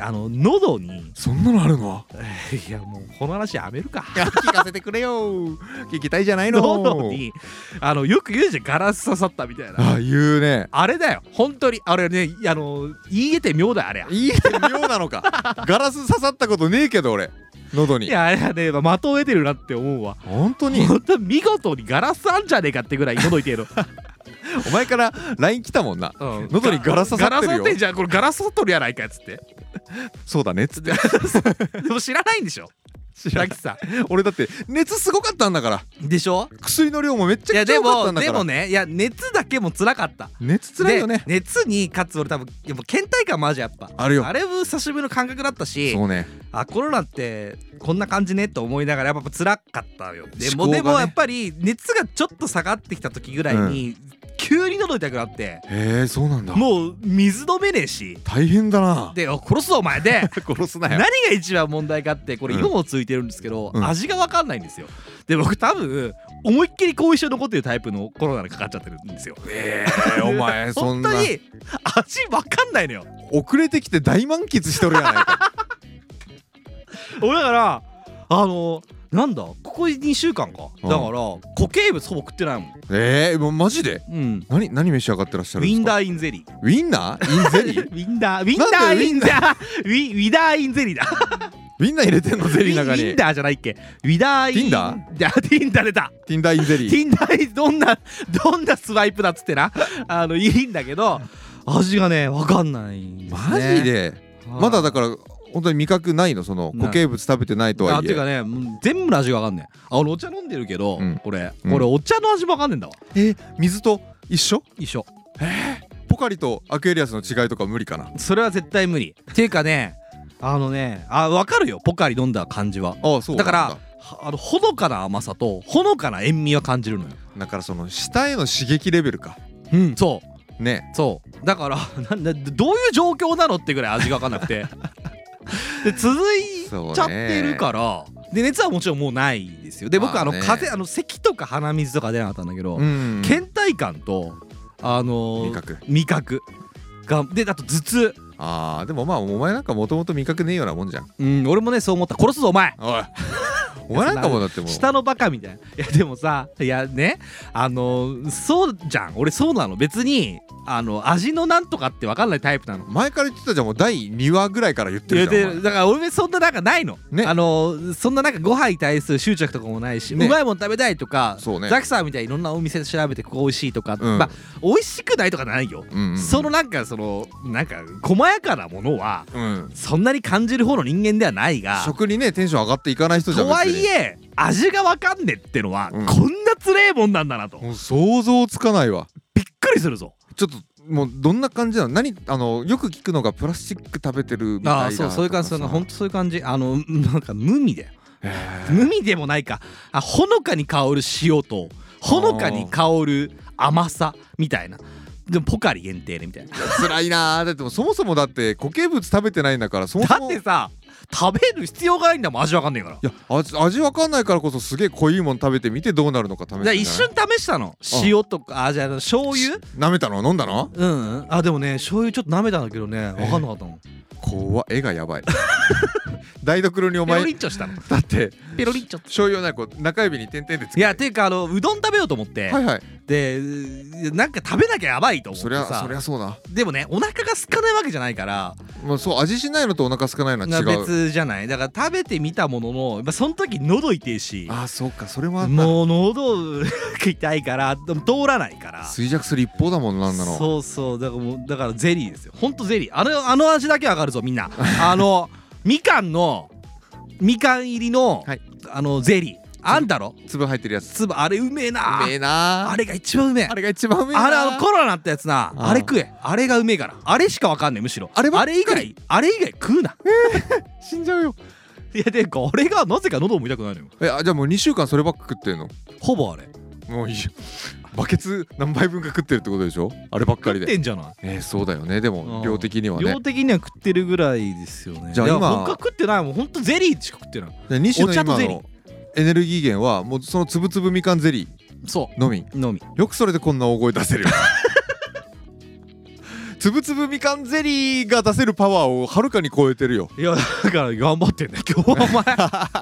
喉にそんなのあるの？ いやもうこの話やめるか。 聞かせてくれよ。聞きたいじゃないの。 喉によく言うじゃん、ガラス刺さったみたいな。 あ、言うね。 あれだよ本当に。あれね、言い得て妙だよあれ。 言い得て妙なのか。ガラス刺さったことねえけど俺、喉に。 いやあれはね、的を得てるなって思うわ。 本当に見事にガラスあんじゃねえかってぐらい喉痛えの。 お前から LINE 来たもんな、喉にガラス刺さってるよ。ガラス刺ってんじゃん、これガラス刺っとるやないかっつって。 そうだねっつって。 でも知らないんでしょ、さっきさ。 俺だって熱すごかったんだから。 でしょ。 薬の量もめっちゃくちゃ多かったんだから。 でもね、いや熱だけも辛かった。 熱辛いよね。 熱にかつ俺多分倦怠感マジやっぱあるよ。 あれも久しぶりの感覚だったし。 そうね。 コロナってこんな感じねと思いながらやっぱ辛かったよ。でもやっぱり熱がちょっと下がってきた時ぐらいに、急に喉痛くなって。 へえ、そうなんだ。 もう水飲めねえし大変だな。 で殺すぞお前で。 殺すなよ。 何が一番問題かって、これ4をついてるんですけど、味が分かんないんですよ。で僕多分思いっきり後遺症残ってるタイプのコロナにかかっちゃってるんですよ。 お前そんな。 本当に味分かんないのよ。 遅れてきて大満喫しとるやないか。 俺だからなんだここ2週間か、だから固形物ほぼ食ってないもん。 もうマジで？何召し上がってらっしゃるんですか？ ウィンダーインゼリー。 ウィンナーインゼリー？ ウィンダーインゼリーだ。 ウィンナー入れてんのゼリーの中に。 ウィンダーじゃないっけ？ウィダーイン。 ティンダー？ ティンダー出た。 ティンダーインゼリー。 ティンダーイン、どんなスワイプだっつってな。いいんだけど味がね分かんないんですね。 マジで？まだだから本当に味覚ないの？その固形物食べてないとはいえ。 っていうかね、全部の味が分かんねえ。俺お茶飲んでるけど、これお茶の味分かんねえんだわ。 水と一緒？ 一緒。 ポカリとアクエリアスの違いとか無理かな？ それは絶対無理。っていうかね、分かるよポカリ飲んだ感じは。 そうだからほのかな甘さとほのかな塩味は感じるのよ。 だからその舌への刺激レベルか。 そうね。 そうだからどういう状況なのってぐらい味が分かんなくて。で続いちゃってるから、で熱はもちろんもうないですよ。で僕風邪咳とか鼻水とか出なかったんだけど、倦怠感と味覚がで、あと頭痛。 でもまあお前なんかもともと味覚ねえようなもんじゃん。 俺もねそう思った。殺すぞお前。 おいお前なんかもだってもう下のバカみたいな。いやでもさ、いやね、そうじゃん。俺そうなの。別に味のなんとかって分かんないタイプなの。 前から言ってたじゃん。もう第2話ぐらいから言ってるじゃん。 だから俺そんななんかないの、ね、そんななんかご飯に対する執着とかもないし、うまいもん食べたいとか、ザキさんみたいにいろんなお店調べてここ美味しいとか、まあ美味しくないとかないよ。そのなんか細やかなものはそんなに感じる方の人間ではないが、 食にねテンション上がっていかない人じゃん。 とはいえ味が分かんねえってのはこんなつれえもんなんだなと。 もう想像つかないわ。 びっくりするぞ。 ちょっともうどんな感じなの？よく聞くのがプラスチック食べてるみたいな。 そういう感じ。ほんとそういう感じ。なんか無味だよ。無味でもないか。ほのかに香る塩とほのかに香る甘さみたいな。でもポカリ限定でみたいな。 辛いな。だってそもそもだって固形物食べてないんだから。そもそもだってさ食べる必要がないんだもん。味わかんねえから。 いや味わかんないからこそすげえ濃いもん食べてみてどうなるのか試して。 一瞬試したの。塩とかじゃあ醤油舐めたの？飲んだの？ でもね醤油ちょっと舐めたんだけどね分かんなかったの。 怖っ。絵がやばい。台所にお前ペロリンチョしたの。 だってペロリンチョ醤油をねこう中指に点々でつけて。 いやていうかうどん食べようと思って、でなんか食べなきゃやばいと思ってさ。 そりゃそうだ。 でもねお腹が空かないわけじゃないから、 もうそう味しないのとお腹空かないのは違う。 別じゃない。だから食べてみたもののやっぱその時喉痛いし。 そうかそれもあった。 もう喉痛いから通らないから。 衰弱する一方だもんなんだの。 そうだからゼリーですよ。ほんとゼリー。あの味だけわかるぞみんな。みかん入りのゼリーあんだろ。 粒入ってるやつ。 粒あれうめえな。 うめえな。 あれが一番うめえ。 あれが一番うめえな。 コロナになったやつな。あれ食え。あれがうめえから。あれしかわかんねえ。むしろあれ以外食うな。 死んじゃうよ。 いやでこれがなぜか喉も痛くないのよ。 じゃあもう2週間そればっか食ってんの？ ほぼあれ。 もういいよ。バケツ何杯分か食ってるってことでしょ？あればっかりで。 食ってんじゃない？ そうだよね。でも量的にはね。 量的には食ってるぐらいですよね。 じゃあ今他食ってないもん。ほんとゼリーしか食ってない。 西の今のエネルギー源はもうそのつぶつぶみかんゼリーのみ。 のみ。 よくそれでこんな大声出せるよ。 つぶつぶみかんゼリーが出せるパワーをはるかに超えてるよ。 いやだから頑張ってんだよ今日はお前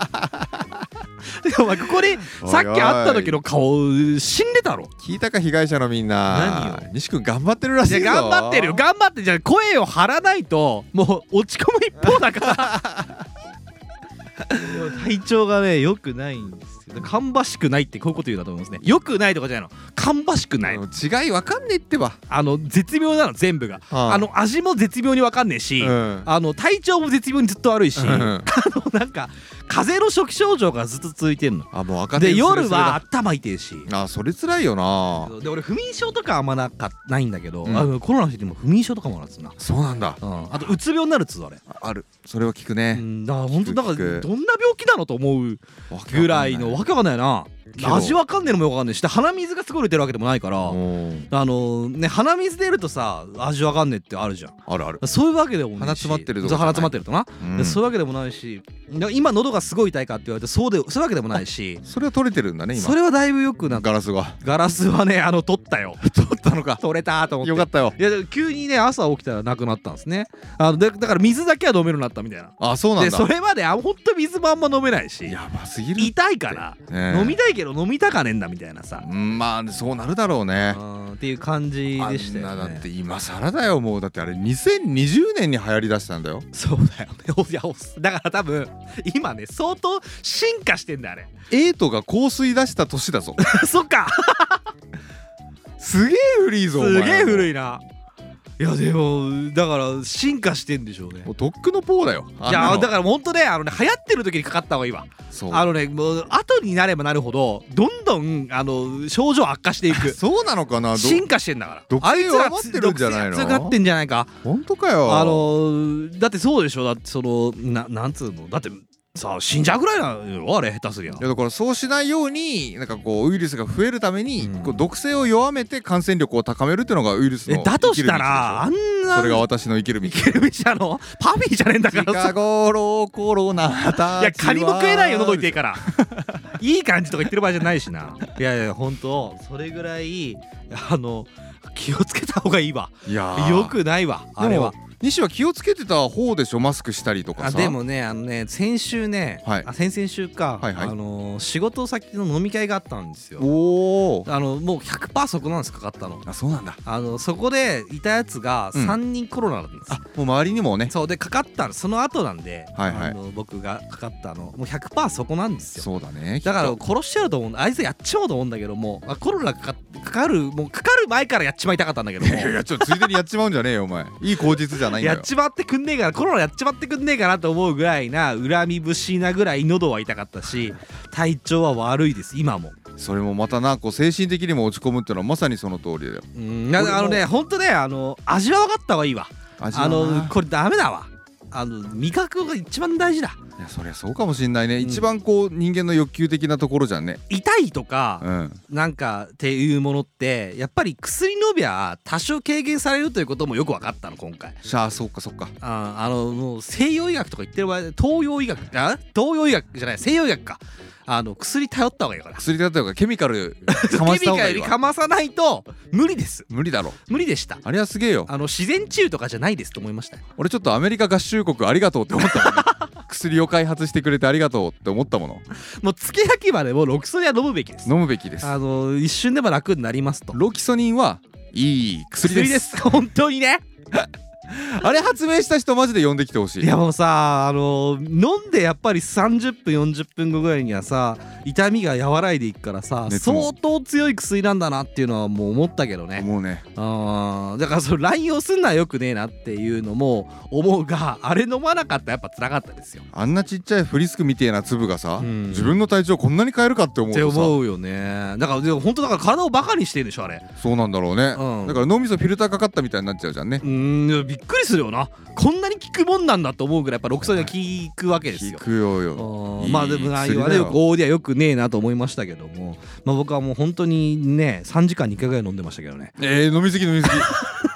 お前ここにさっき会った時の顔死んでたろ。 聞いたか被害者のみんな。 何よ西君頑張ってるらしいぞ。 いや頑張ってるよ頑張ってじゃあ声を張らないともう落ち込む一方だから体調がね良くないんですよ。芳しくないってこういうこと言うんだと思いますね。良くないとかじゃないの、芳しくない。 違いわかんねえってば。 絶妙なの全部が、味も絶妙にわかんねえし、体調も絶妙にずっと悪いし、なんか風邪の初期症状がずっと続いてんの。 もう分かんで夜は頭痛いし。 それつらいよな。 で俺不眠症とかあんまないんだけど、コロナの人にも不眠症とかもあるんですな。 そうなんだ。 あとうつ病になるっつうあれある。それは聞くね。 だから本当だからどんな病気なのと思うぐらいのわけわかんないな。味わかんねえのもよくわかんないし、鼻水がすごい出てるわけでもないから、鼻水出るとさ味わかんねえってあるじゃん。 あるある。 そういうわけでもないし、 鼻詰まってると鼻詰まってるとな、そういうわけでもないし、今喉がすごい痛いかって言われてそういうわけでもないし、 それは取れてるんだね今。 それはだいぶよくなった。ガラスはね取ったよ取ったのか。 取れたと思ってよかったよ。 いや急にね朝起きたらなくなったんですね。だから水だけは飲めるようになったみたいな。 そうなんだ。 でそれまでほんと水もあんま飲めないし、 やばすぎる。 痛いから飲みたいけど飲みたかねえんだみたいなさ。 まあそうなるだろうね。 っていう感じでしたよね。 だって今更だよもう。だってあれ2020年に流行りだしたんだよ。 そうだよね。だから多分今ね相当進化してんだあれ。 エイトが香水出した年だぞそっかすげえ古いぞ。 すげえ古いな。いやでもだから進化してんでしょうね。 もうとっくのポーだよ。 いやだからほんとね流行ってる時にかかった方がいいわ。もう後になればなるほどどんどん症状悪化していくそうなのかな。 進化してんだから。 毒性弱まってるんじゃないの。 毒性強がってんじゃないか。 ほんとかよ。 だってそうでしょ。だってなんつうのだってさあ死んじゃうぐらいなのあれ下手すりゃ。 いやだからそうしないようになんかこうウイルスが増えるためにこう毒性を弱めて感染力を高めるっていうのがウイルスの生きる道でしょ。 だとしたらあんなそれが私の生きる道。 生きる道パフィーじゃねえんだからさ。 近頃コロナたちは。 いやカニも食えないよ喉痛いからいい感じとか言ってる場合じゃないしな。いやいやほんとそれぐらい気をつけた方がいいわ。よくないわあれは。 西は気をつけてた方でしょマスクしたりとかさ。 でもね先週ね、先々週か、仕事先の飲み会があったんですよ。もう 100% そこなんですかかったの。 そうなんだ。 そこでいたやつが3人コロナなんです。 もう周りにもね。 そうでかかったその後なんで、僕がかかったのもう 100% そこなんですよ。 そうだね。 だから殺しちゃうと思う。あいつやっちまうと思うんだけども、コロナかかる前からやっちまいたかったんだけども。 いやついでにやっちまうんじゃねえよお前。いい口実じゃないんだよ。 やっちまってくんねえからコロナやっちまってくんねえかなと思うぐらいな恨み節なぐらい喉は痛かったし体調は悪いです今も。 それもまたこう精神的にも落ち込むっていうのはまさにその通りだよ。 ほんとね味は分かった方がいいわ。これダメだわ。味覚が一番大事だ。 いやそりゃそうかもしんないね。一番こう人間の欲求的なところじゃんね。 痛いとか、なんかっていうものってやっぱり薬飲みゃ多少軽減されるということもよく分かったの今回。 そっか。 もう西洋医学とか言ってる場合東洋医学じゃない西洋医学か。薬頼った方がいいから。 薬頼った方がケミカルかました方がいいわ。ケミカルにかまさないと無理です。 無理だろ。 無理でした。 あれはすげえよ。 自然治癒とかじゃないですと思いましたよ。 俺ちょっとアメリカ合衆国ありがとうって思ったもんね薬を開発してくれてありがとうって思ったもの。 もう付け焼き場でもロキソニンは飲むべきです。 飲むべきです。 一瞬でも楽になりますと。 ロキソニンはいい薬です本当にねあれ発明した人マジで呼んできてほしい。 いやもうさ飲んでやっぱり30分40分後ぐらいにはさ痛みが和らいでいくからさ相当強い薬なんだなっていうのはもう思ったけどね。 もうねだからそれ乱用すんのはよくねえなっていうのも思うがあれ飲まなかったらやっぱ辛かったですよ。 あんなちっちゃいフリスクみてえな粒がさ、自分の体調こんなに変えるかって思うとさって思うよね。だから本当だから体をバカにしてるでしょあれ。 そうなんだろうね、だから脳みそフィルターかかったみたいになっちゃうじゃんね。 びっくりするよな。こんなに効くもんなんだと思うぐらいやっぱロキソニンが効くわけですよ。 効くよ。 まあでも内容はね合ではよくねえなと思いましたけども、僕はもう本当にね3時間に1回ぐらい飲んでましたけどね。 飲みすぎ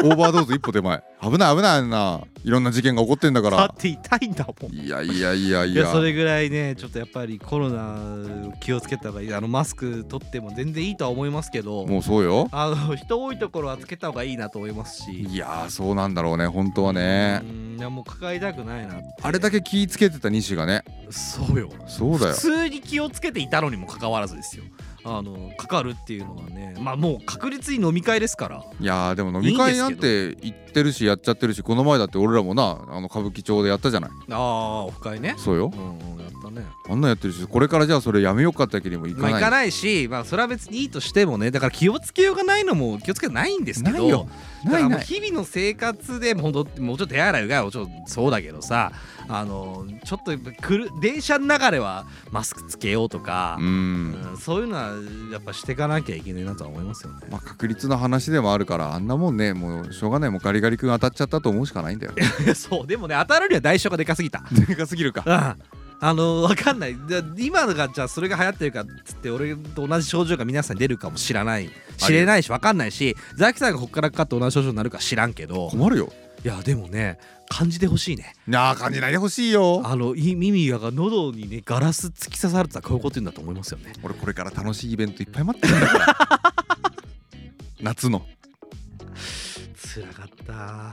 オーバードーズ一歩手前。危ない危ない、あんないろんな事件が起こってんだから。 だって痛いんだもん。 いやいやいやいや。 いやそれぐらいねちょっとやっぱりコロナ気をつけた方がいい。マスク取っても全然いいとは思いますけど、 もうそうよ。 人多いところはつけた方がいいなと思いますし。 いやそうなんだろうね本当はね。 いやもう抱えたくないなって。 あれだけ気ぃつけてた西がね。 そうよ。 そうだよ。 普通に気をつけていたのにもかかわらずですよ。かかるっていうのはね、まあもう確実に飲み会ですから。 いやでも飲み会なんて行ってるしやっちゃってるし、この前だって俺らもな歌舞伎町でやったじゃない。 ああオフ会ね。 そうよ、 やったね。 あんなんやってるし、これからじゃあそれやめようかってわけにもいかない。 行かないし、まあそれは別にいいとしてもね、だから気をつけようがないのも気をつけないんですけど、 ないよ。 だからもう日々の生活でもうちょっと手洗いうがいはちょっとそうだけどさ、ちょっと電車の中ではマスクつけようとか、そういうのはやっぱしていかなきゃいけないなとは思いますよね。 まあ確率の話でもあるから、あんなもんねもうしょうがない、もうガリガリ君当たっちゃったと思うしかないんだよ。 そうでもね、当たるには代償がでかすぎた。 でかすぎるか。 分かんない。今のがじゃあそれが流行ってるかっつって俺と同じ症状が皆さんに出るかも知れないし分かんないし、ザキさんがこっからかかって同じ症状になるか知らんけど困るよ。 いやでもね感じてほしいね。 いや感じないでほしいよ。 耳が喉にねガラス突き刺さるってこういうこと言うんだと思いますよね。 俺これから楽しいイベントいっぱい待ってるんだから夏の辛かった。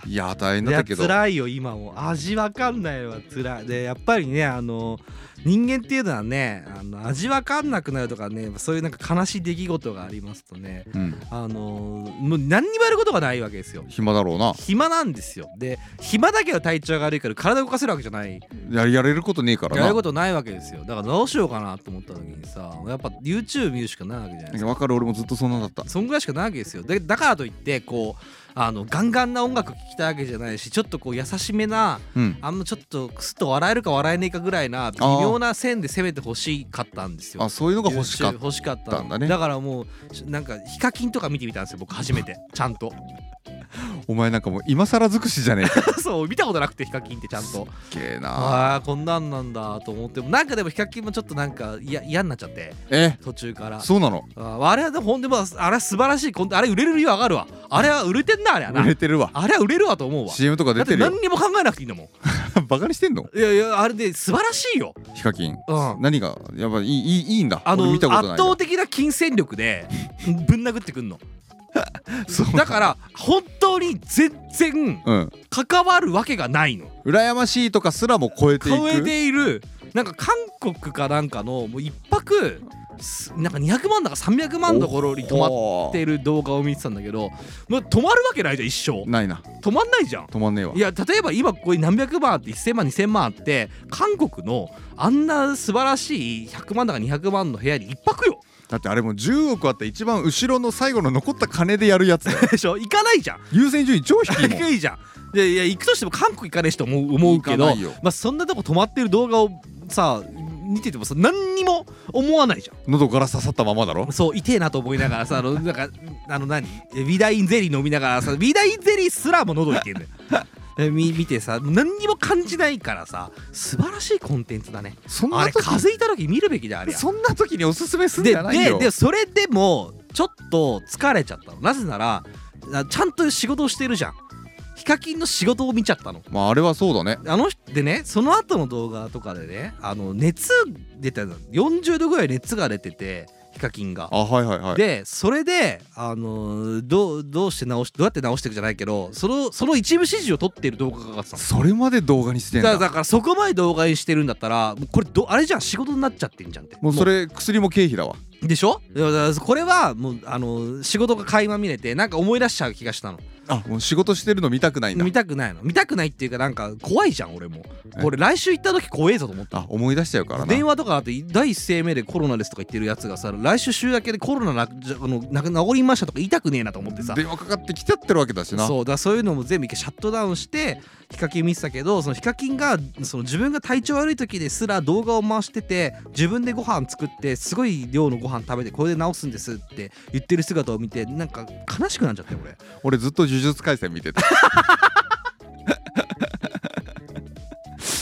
いや大変だったけど。 いや辛いよ今も。味わかんないのは辛い。でやっぱりね人間っていうのはね味わかんなくなるとかね、そういうなんか悲しい出来事がありますとね、もう何にもやることがないわけですよ。 暇だろうな。 暇なんですよ。で暇だけど体調が悪いから体動かせるわけじゃない。 やれることねえからな。 やることないわけですよ。だからどうしようかなと思った時にさ、やっぱ YouTube 見るしかないわけじゃないですか。 わかる、俺もずっとそんなんだった。 そんぐらいしかないわけですよ。だからといってこうガンガンな音楽聴きたいわけじゃないし、ちょっとこう優しめな、ちょっとクスッと笑えるか笑えないかぐらいな微妙な線で攻めてほしかったんですよ。 そういうのが欲しかったんだね。 だからもうなんかヒカキンとか見てみたんですよ僕初めてちゃんと。 お前なんかもう今更尽くしじゃねえか。 そう見たことなくてヒカキンってちゃんと。すっげえな。 こんなんなんだと思っても、なんかでもヒカキンもちょっとなんか嫌になっちゃって途中から。 そうなの。 あれはほんでもあれは素晴らしいあれ売れる理由上がるわ。あれは売れてんな。あれはな売れてるわ。 あれは売れるわと思うわ。 CM とか出てるよ。 だって何にも考えなくていいんだもん。 バカにしてんの。 いやあれで素晴らしいよヒカキン。何がやっぱいいんだ。見たことない。 圧倒的な金銭力でぶん殴ってくんの。だから本当に全然関わるわけがないの。 羨ましいとかすらも超えている。なんか韓国かなんかのもう一泊なんか200万だか300万のところに泊まってる動画を見てたんだけど、もう泊まるわけないじゃん一生。 ないな。 泊まんないじゃん。 泊まんねえわ。 いや例えば今ここに何百万あって1000万2000万あって韓国のあんな素晴らしい100万だか200万の部屋に一泊よ。 だってあれもう10億あって一番後ろの最後の残った金でやるやつでしょ。行かないじゃん。 優先順位超低いもん。 低いじゃん。いや行くとしても韓国行かねえしと思うけど、そんなとこ泊まってる動画をさ見ててもさ何にも思わないじゃん。 喉ガラス刺さったままだろ。 そう痛えなと思いながらさなんか何ビダインゼリー飲みながらさビダインゼリーすらも喉痛えんだよ。見てさ何にも感じないからさ素晴らしいコンテンツだね。あれ風邪ひいた時見るべきだ。あれそんな時におすすめするんじゃないよ。 でそれでもちょっと疲れちゃったの。なぜならちゃんと仕事をしてるじゃん。ヒカキンの仕事を見ちゃったの。 まああれはそうだね。 でねその後の動画とかでね熱出たの40度ぐらい熱が出ててヒカキンが。でそれでどうやって直していくじゃないけどその一部始終を撮ってる動画が上がってたの。 それまで動画にしてんだ。 だからそこまで動画にしてるんだったらもうこれあれじゃん仕事になっちゃってんじゃんって。 もうそれ薬も経費だわ。 でしょ。これはもう仕事が垣間見れてなんか思い出しちゃう気がしたの。 もう仕事してるの見たくないんだ。 見たくないっていうかなんか怖いじゃん。俺もこれ来週行った時怖えぞと思った。 思い出しちゃうからな。 電話とかだって第一声目でコロナですとか言ってるやつがさ来週だけでコロナ治りましたとか言いたくねえなと思ってさ電話かかってきちゃってるわけだしな。 そういうのも全部一回シャットダウンしてヒカキン見てたけど、そのヒカキンが自分が体調悪い時ですら動画を回してて自分でご飯作ってすごい量のご飯食べてこれで治すんですって言ってる姿を見てなんか悲しくなっちゃって俺ずっと呪術廻戦見てた。 お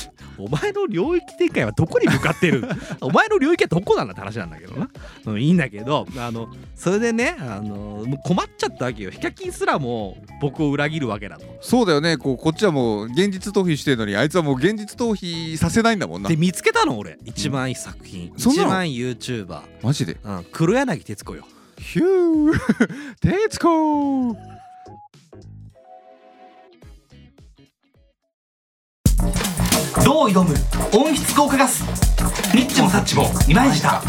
お前の領域展開はどこに向かってるお前の領域はどこなんだって話なんだけどな、いいんだけどそれでねもう困っちゃったわけよ。ヒカキンすらも僕を裏切るわけだと。 そうだよね。こっちはもう現実逃避してるのに、あいつはもう現実逃避させないんだもんな。 で見つけたの俺一番いい作品、一番 YouTuber マジで、 黒柳徹子よ。 ヒュー徹子。 どう挑む温室効果ガス、ニッチもサッチも二枚舌。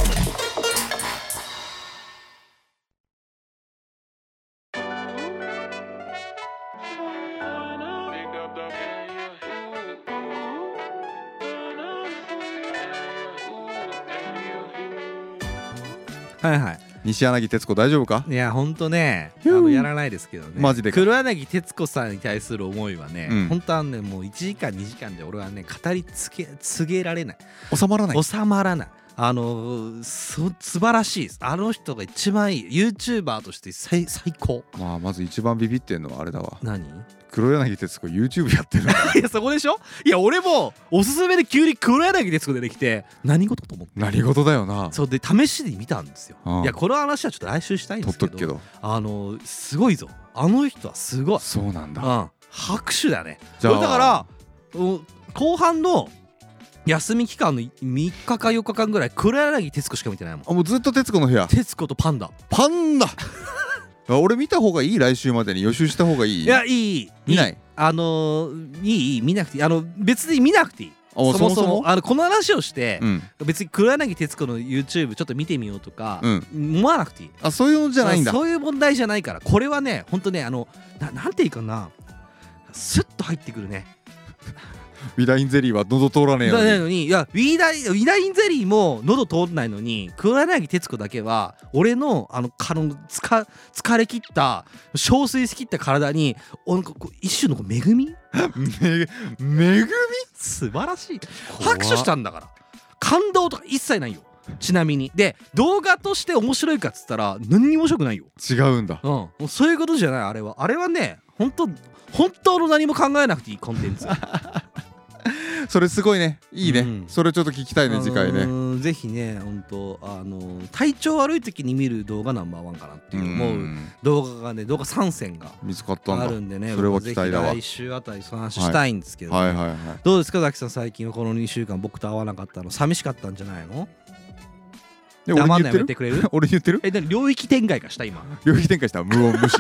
はいはい、 西柳徹子大丈夫か？ いやほんとねやらないですけどね。 マジで黒柳徹子さんに対する思いはね、 うん本当はねもう1時間2時間で俺はね語り継げられない。 収まらない。 収まらない。素晴らしいです。あの人が一番いい YouTuber として最高。 まず一番ビビってんのはあれだわ。 何？ 黒柳徹子 YouTube やってるいやそこでしょ。いや俺もおすすめで急に黒柳徹子出てきて何事と思って。 何事だよな。 そうで試しで見たんですよ。 うんいやこの話はちょっと来週したいんですけど、 撮っとくけどすごいぞ。あの人はすごい。 そうなんだ。 拍手だね。 じゃあ俺だから後半の休み期間の3日か4日間ぐらい黒柳徹子しか見てないもん。 もうずっと徹子の部屋。 徹子とパンダ。 パンダ俺見た方がいい。来週までに予習した方がいい。 いやいい見ない。 いい見なくていい。別に見なくていい。そもそもこの話をして、別に黒柳徹子の YouTube ちょっと見てみようとか、思わなくていい。 そういうのじゃないんだ。 そういう問題じゃないから。これはねほんとねなんていうかな、スッと入ってくるね。 ウィダインゼリーは喉通らねえのに。 いやウィダインゼリーも喉通んないのに、黒柳徹子だけは俺の疲れ切った憔悴しきった体に一種の恵み恵み素晴らしい。拍手したんだから。感動とか一切ないよ。ちなみにで動画として面白いかっつったら何にも面白くないよ。 違うんだ。 もうそういうことじゃない。あれはね本当の何も考えなくていいコンテンツ。 それすごいね。いいね、それちょっと聞きたいね次回ね。 ぜひね本当体調悪い時に見る動画ナンバーワンかなっていう思う動画3選が見つかったんだ。 あるんでね、 それは期待だわ。 ぜひ来週あたりその話したいんですけど、 どうですかザキさん、最近はこの2週間僕と会わなかったの寂しかったんじゃないの？黙んないやめてくれる？ 俺言ってる？ 何領域展開かした今？ 領域展開した無音無視。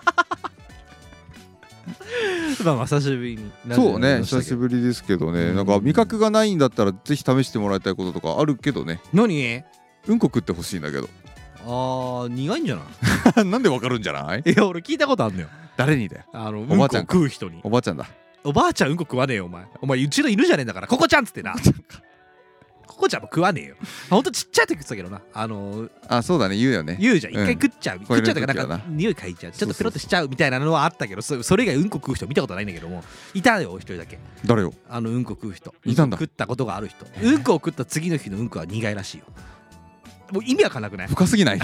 久しぶりに。 そうね、久しぶりですけどね。なんか味覚がないんだったらぜひ試してもらいたいこととかあるけどね。 何？ うんこ食ってほしいんだけど。 苦いんじゃない？ なんでわかるんじゃない？ いや俺聞いたことあんのよ。 誰にだよ。 おばあちゃん食う人に。 おばあちゃんだ。 おばあちゃんうんこ食わねえよお前うちの犬じゃねえんだからココちゃんっつってな。ココちゃんも食わねえよ。ほんとちっちゃい時言ってたけどな。 そうだね、言うよね。 言うじゃん。一回食っちゃうとかなんか匂い嗅いちゃう、ちょっとペロッとしちゃうみたいなのはあったけど、それ以外うんこ食う人見たことないんだけども、いたよ一人だけ。 誰よ？ うんこ食う人いたんだ。 食ったことがある人。うんこを食った次の日のうんこは苦いらしいよ。もう意味わかんなくない？ 深すぎない？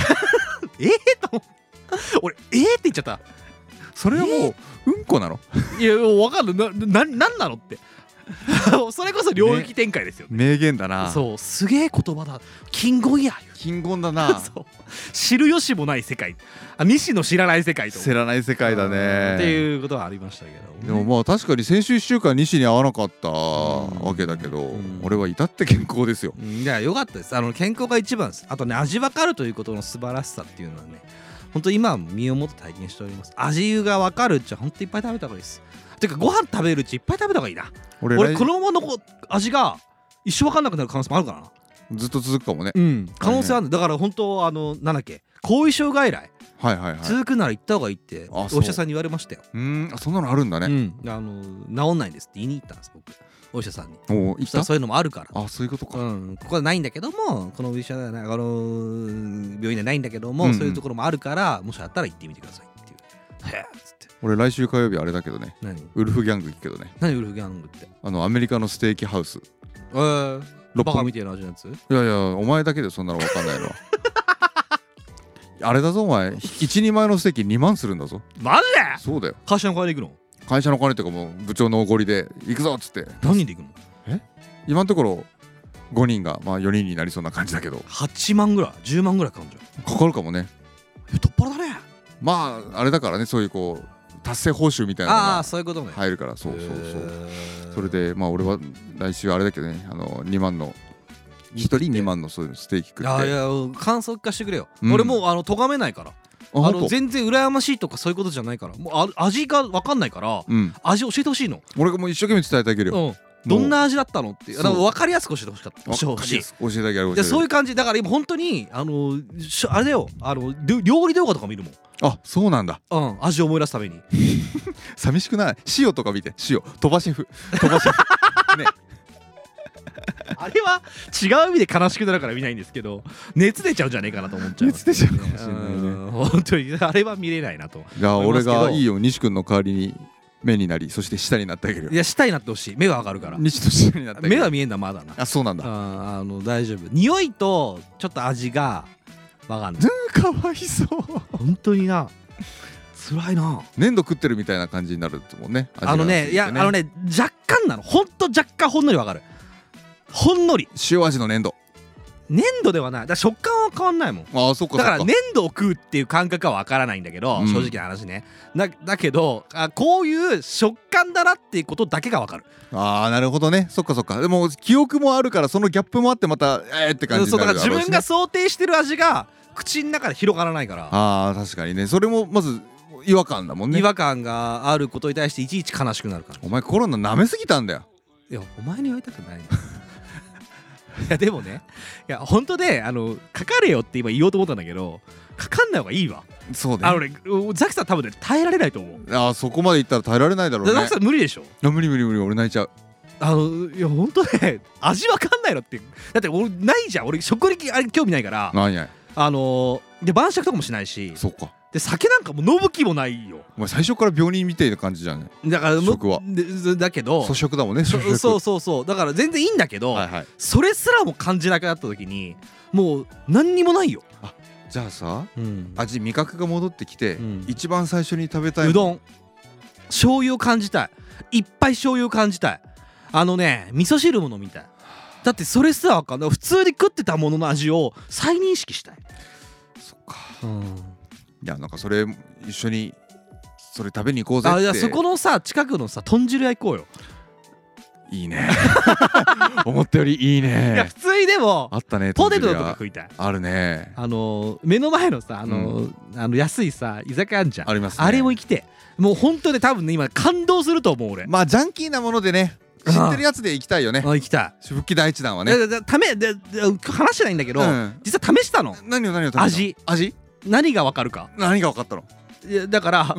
俺って言っちゃった。 それはもううんこなの？ いやわかんない。なんなのって。それこそ領域展開ですよ。 名言だな。 そう、すげえ言葉だ。金言や。 金言だな。 そう知る由もない世界。西の知らない世界と。 知らない世界だね。 っていうことはありましたけど。 でもまあ確かに先週1週間西に会わなかったわけだけど、俺は至って健康ですよ。 いやよかったです。健康が一番です。あとね、味わかるということの素晴らしさっていうのはね、本当今身をもって体験しております。味がわかるうちは本当いっぱい食べた方がいいです。てかご飯食べるうちいっぱい食べた方がいいな。俺このままの味が一生わかんなくなる可能性もあるからな。 ずっと続くかもね。 可能性ある。だから本当なんだっけ、後遺症外来続くなら行った方がいいってお医者さんに言われましたよ。 そんなのあるんだね。 治んないですって言いに行ったんです僕、お医者さんに。 行った？ そういうのもあるから。 そういうことか。 ここはないんだけども、このお医者病院ではないんだけども、そういうところもあるから、もしあったら行ってみてくださいっていう。へえっつって。俺来週火曜日あれだけどね。ウルフギャング行くけどね。 何ウルフギャングって？ アメリカのステーキハウス。 バカみたいな味のやつ？ いやいや、お前だけでそんなの分かんないのは。あれだぞお前、1人前のステーキ2万するんだぞ。 マジで？ そうだよ。 会社の金で行くの？ 会社の金っていうかもう部長のおごりで行くぞっつって。 何人で行くの？ 今のところ5人がまあ4人になりそうな感じだけど、 8万ぐらい10万ぐらいかかるんじゃん。 かかるかもね。 太っ腹だね。 まああれだからね、そういうこう達成報酬みたいなのがそういうことね入るから。そうそれでまあ俺は来週あれだけどね、2万の1人2万のそういうステーキ食って。 いや観測化してくれよ、俺もう咎めないから。全然羨ましいとかそういうことじゃないから、もう味が分かんないから、味教えてほしいの。 俺がもう一生懸命伝えてあげるよ。 どんな味だったのって分かりやすく教えてほしかった。 教えてあげる。 そういう感じだから今本当にあれだよ、料理動画とか見るもん。 あ、そうなんだ。 味を思い出すために。 寂しくない？塩とか見て、塩鳥羽シェフね。 あれは違う意味で悲しくなるから見ないんですけど、熱出ちゃうんじゃねえかなと思っちゃう。 熱出ちゃうかもしれないね。 本当にあれは見れないなと。 じゃあ俺がいいよ、西君の代わりに目になり、そして下になってあげるよ。 いや、下になってほしい。目が上がるから。 西の下になってあげる。 目は見えんだまだな。 あ、そうなんだ。 大丈夫。匂いとちょっと味がわかんない。 かわいそう。 本当にな。辛いな。 粘土食ってるみたいな感じになるもんね。 若干なの。ほんと若干ほんのりわかる。ほんのり。 塩味の粘土。 粘土ではない。だから食感は変わんないもん。 あ、そっか。 だから粘土を食うっていう感覚はわからないんだけど、正直な話ね。だけどこういう食感だなっていうことだけがわかる。 ああ、なるほどね。そっかそっか。でも記憶もあるから、そのギャップもあってまたって感じになる。 そうだから自分が想定してる味が口の中で広がらないから。 ああ、確かにね。それもまず違和感だもんね。 違和感があることに対していちいち悲しくなるから。 お前コロナ舐めすぎたんだよ。 いや、お前に言われたくない。いやでもね、いや本当でかかれよって今言おうと思ったんだけど、かかんない方がいいわ。 そうね。 ザキさん多分ね耐えられないと思う。 ああ、そこまでいったら耐えられないだろうね。 ザキさん無理でしょ。 無理俺泣いちゃう。 いや本当ね、味わかんないのって。だって俺ないじゃん。俺食歴あれ興味ないから。 ないない。 で晩酌とかもしないし。 そっか。 で酒なんかも飲む気もないよ。 お前最初から病人みたいな感じじゃん。 だから食はだけど粗食だもんね。 そうだから全然いいんだけど、それすらも感じなくなった時にもう何にもないよ。 じゃあさ、味味覚が戻ってきて、一番最初に食べたい。 うどん、醤油を感じたい。いっぱい醤油を感じたい。味噌汁も飲みたい。だってそれすらわかんない。普通に食ってたものの味を再認識したい。 そっか。いや、なんかそれ一緒にそれ食べに行こうぜって。 いや、そこのさ近くのさ豚汁屋行こうよ。 いいね。思ったよりいいね。 いや普通にでもあったね。 ポテトとか食いたい。 あるね。 目の前のさ安いさ居酒屋あんじゃん。 ありますね。 あれも行きて。もう本当に多分ね今感動すると思う俺。 まあジャンキーなものでね、知ってるやつで行きたいよね。 行きたい。 復帰第一弾はね。 話してないんだけど、実は試したの。 何を味何がわかるか。 何が分かったの？ いやだから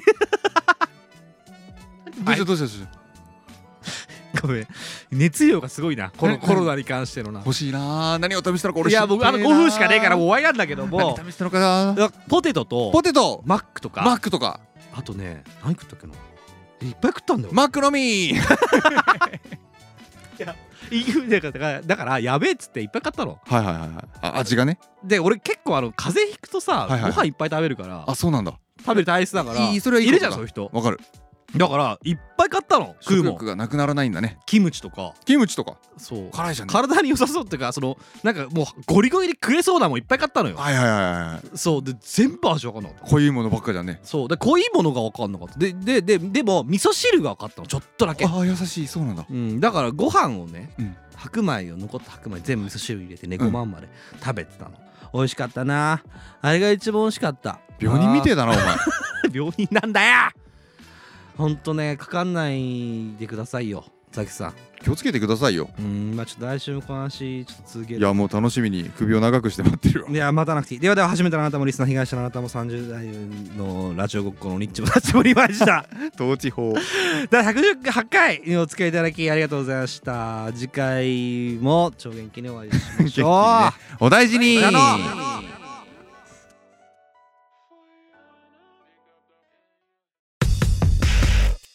どうしたごめん、熱量がすごいな、このコロナに関してのな。 欲しいな。何を試したのか俺知いや僕5分しかねえからもう終わりなんだけども。 何試したのかな。 ポテトマックとかあとね、何食ったっけな。いっぱい食ったんだよ。 マックのみ。 いやだからやべえっつっていっぱい買ったの。 味がね。 で俺結構風邪ひくとさご飯いっぱい食べるから。 あ、そうなんだ。 食べる体質だから。 それはいるじゃんそういう人。 わかる。 だからいっぱい買ったの。 食欲がなくならないんだね。 キムチとか。 そう辛いじゃん。 体に良さそうっていうか、なんかもうゴリゴリで食えそうなもんいっぱい買ったのよ。そうで全部味わかんなかった。 濃いものばっかじゃんね。 そうで濃いものが分かんなかった。でも味噌汁が分かったのちょっとだけ。 優しい。そうなんだ。 だからご飯をね、残った白米全部味噌汁入れてね、ごまんまで食べてたの。美味しかったな。あれが一番美味しかった。 病人みてえだなお前。 病人なんだよ。ほんとね、かかんないでくださいよザキさん。 気をつけてくださいよ。 まあちょっと来週もこの話ちょっと続ける。 いやもう楽しみに首を長くして待ってるわ。 いや待たなくていい。では初めてのあなたもリスナー被害者のあなたも30代のラジオごっこのニッチもサッチもリバイした。 統治法第118回にお付き合いいただきありがとうございました。次回も超元気にお会いしましょう。 お大事に。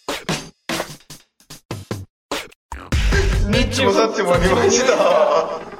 ニッチもサッチもありました。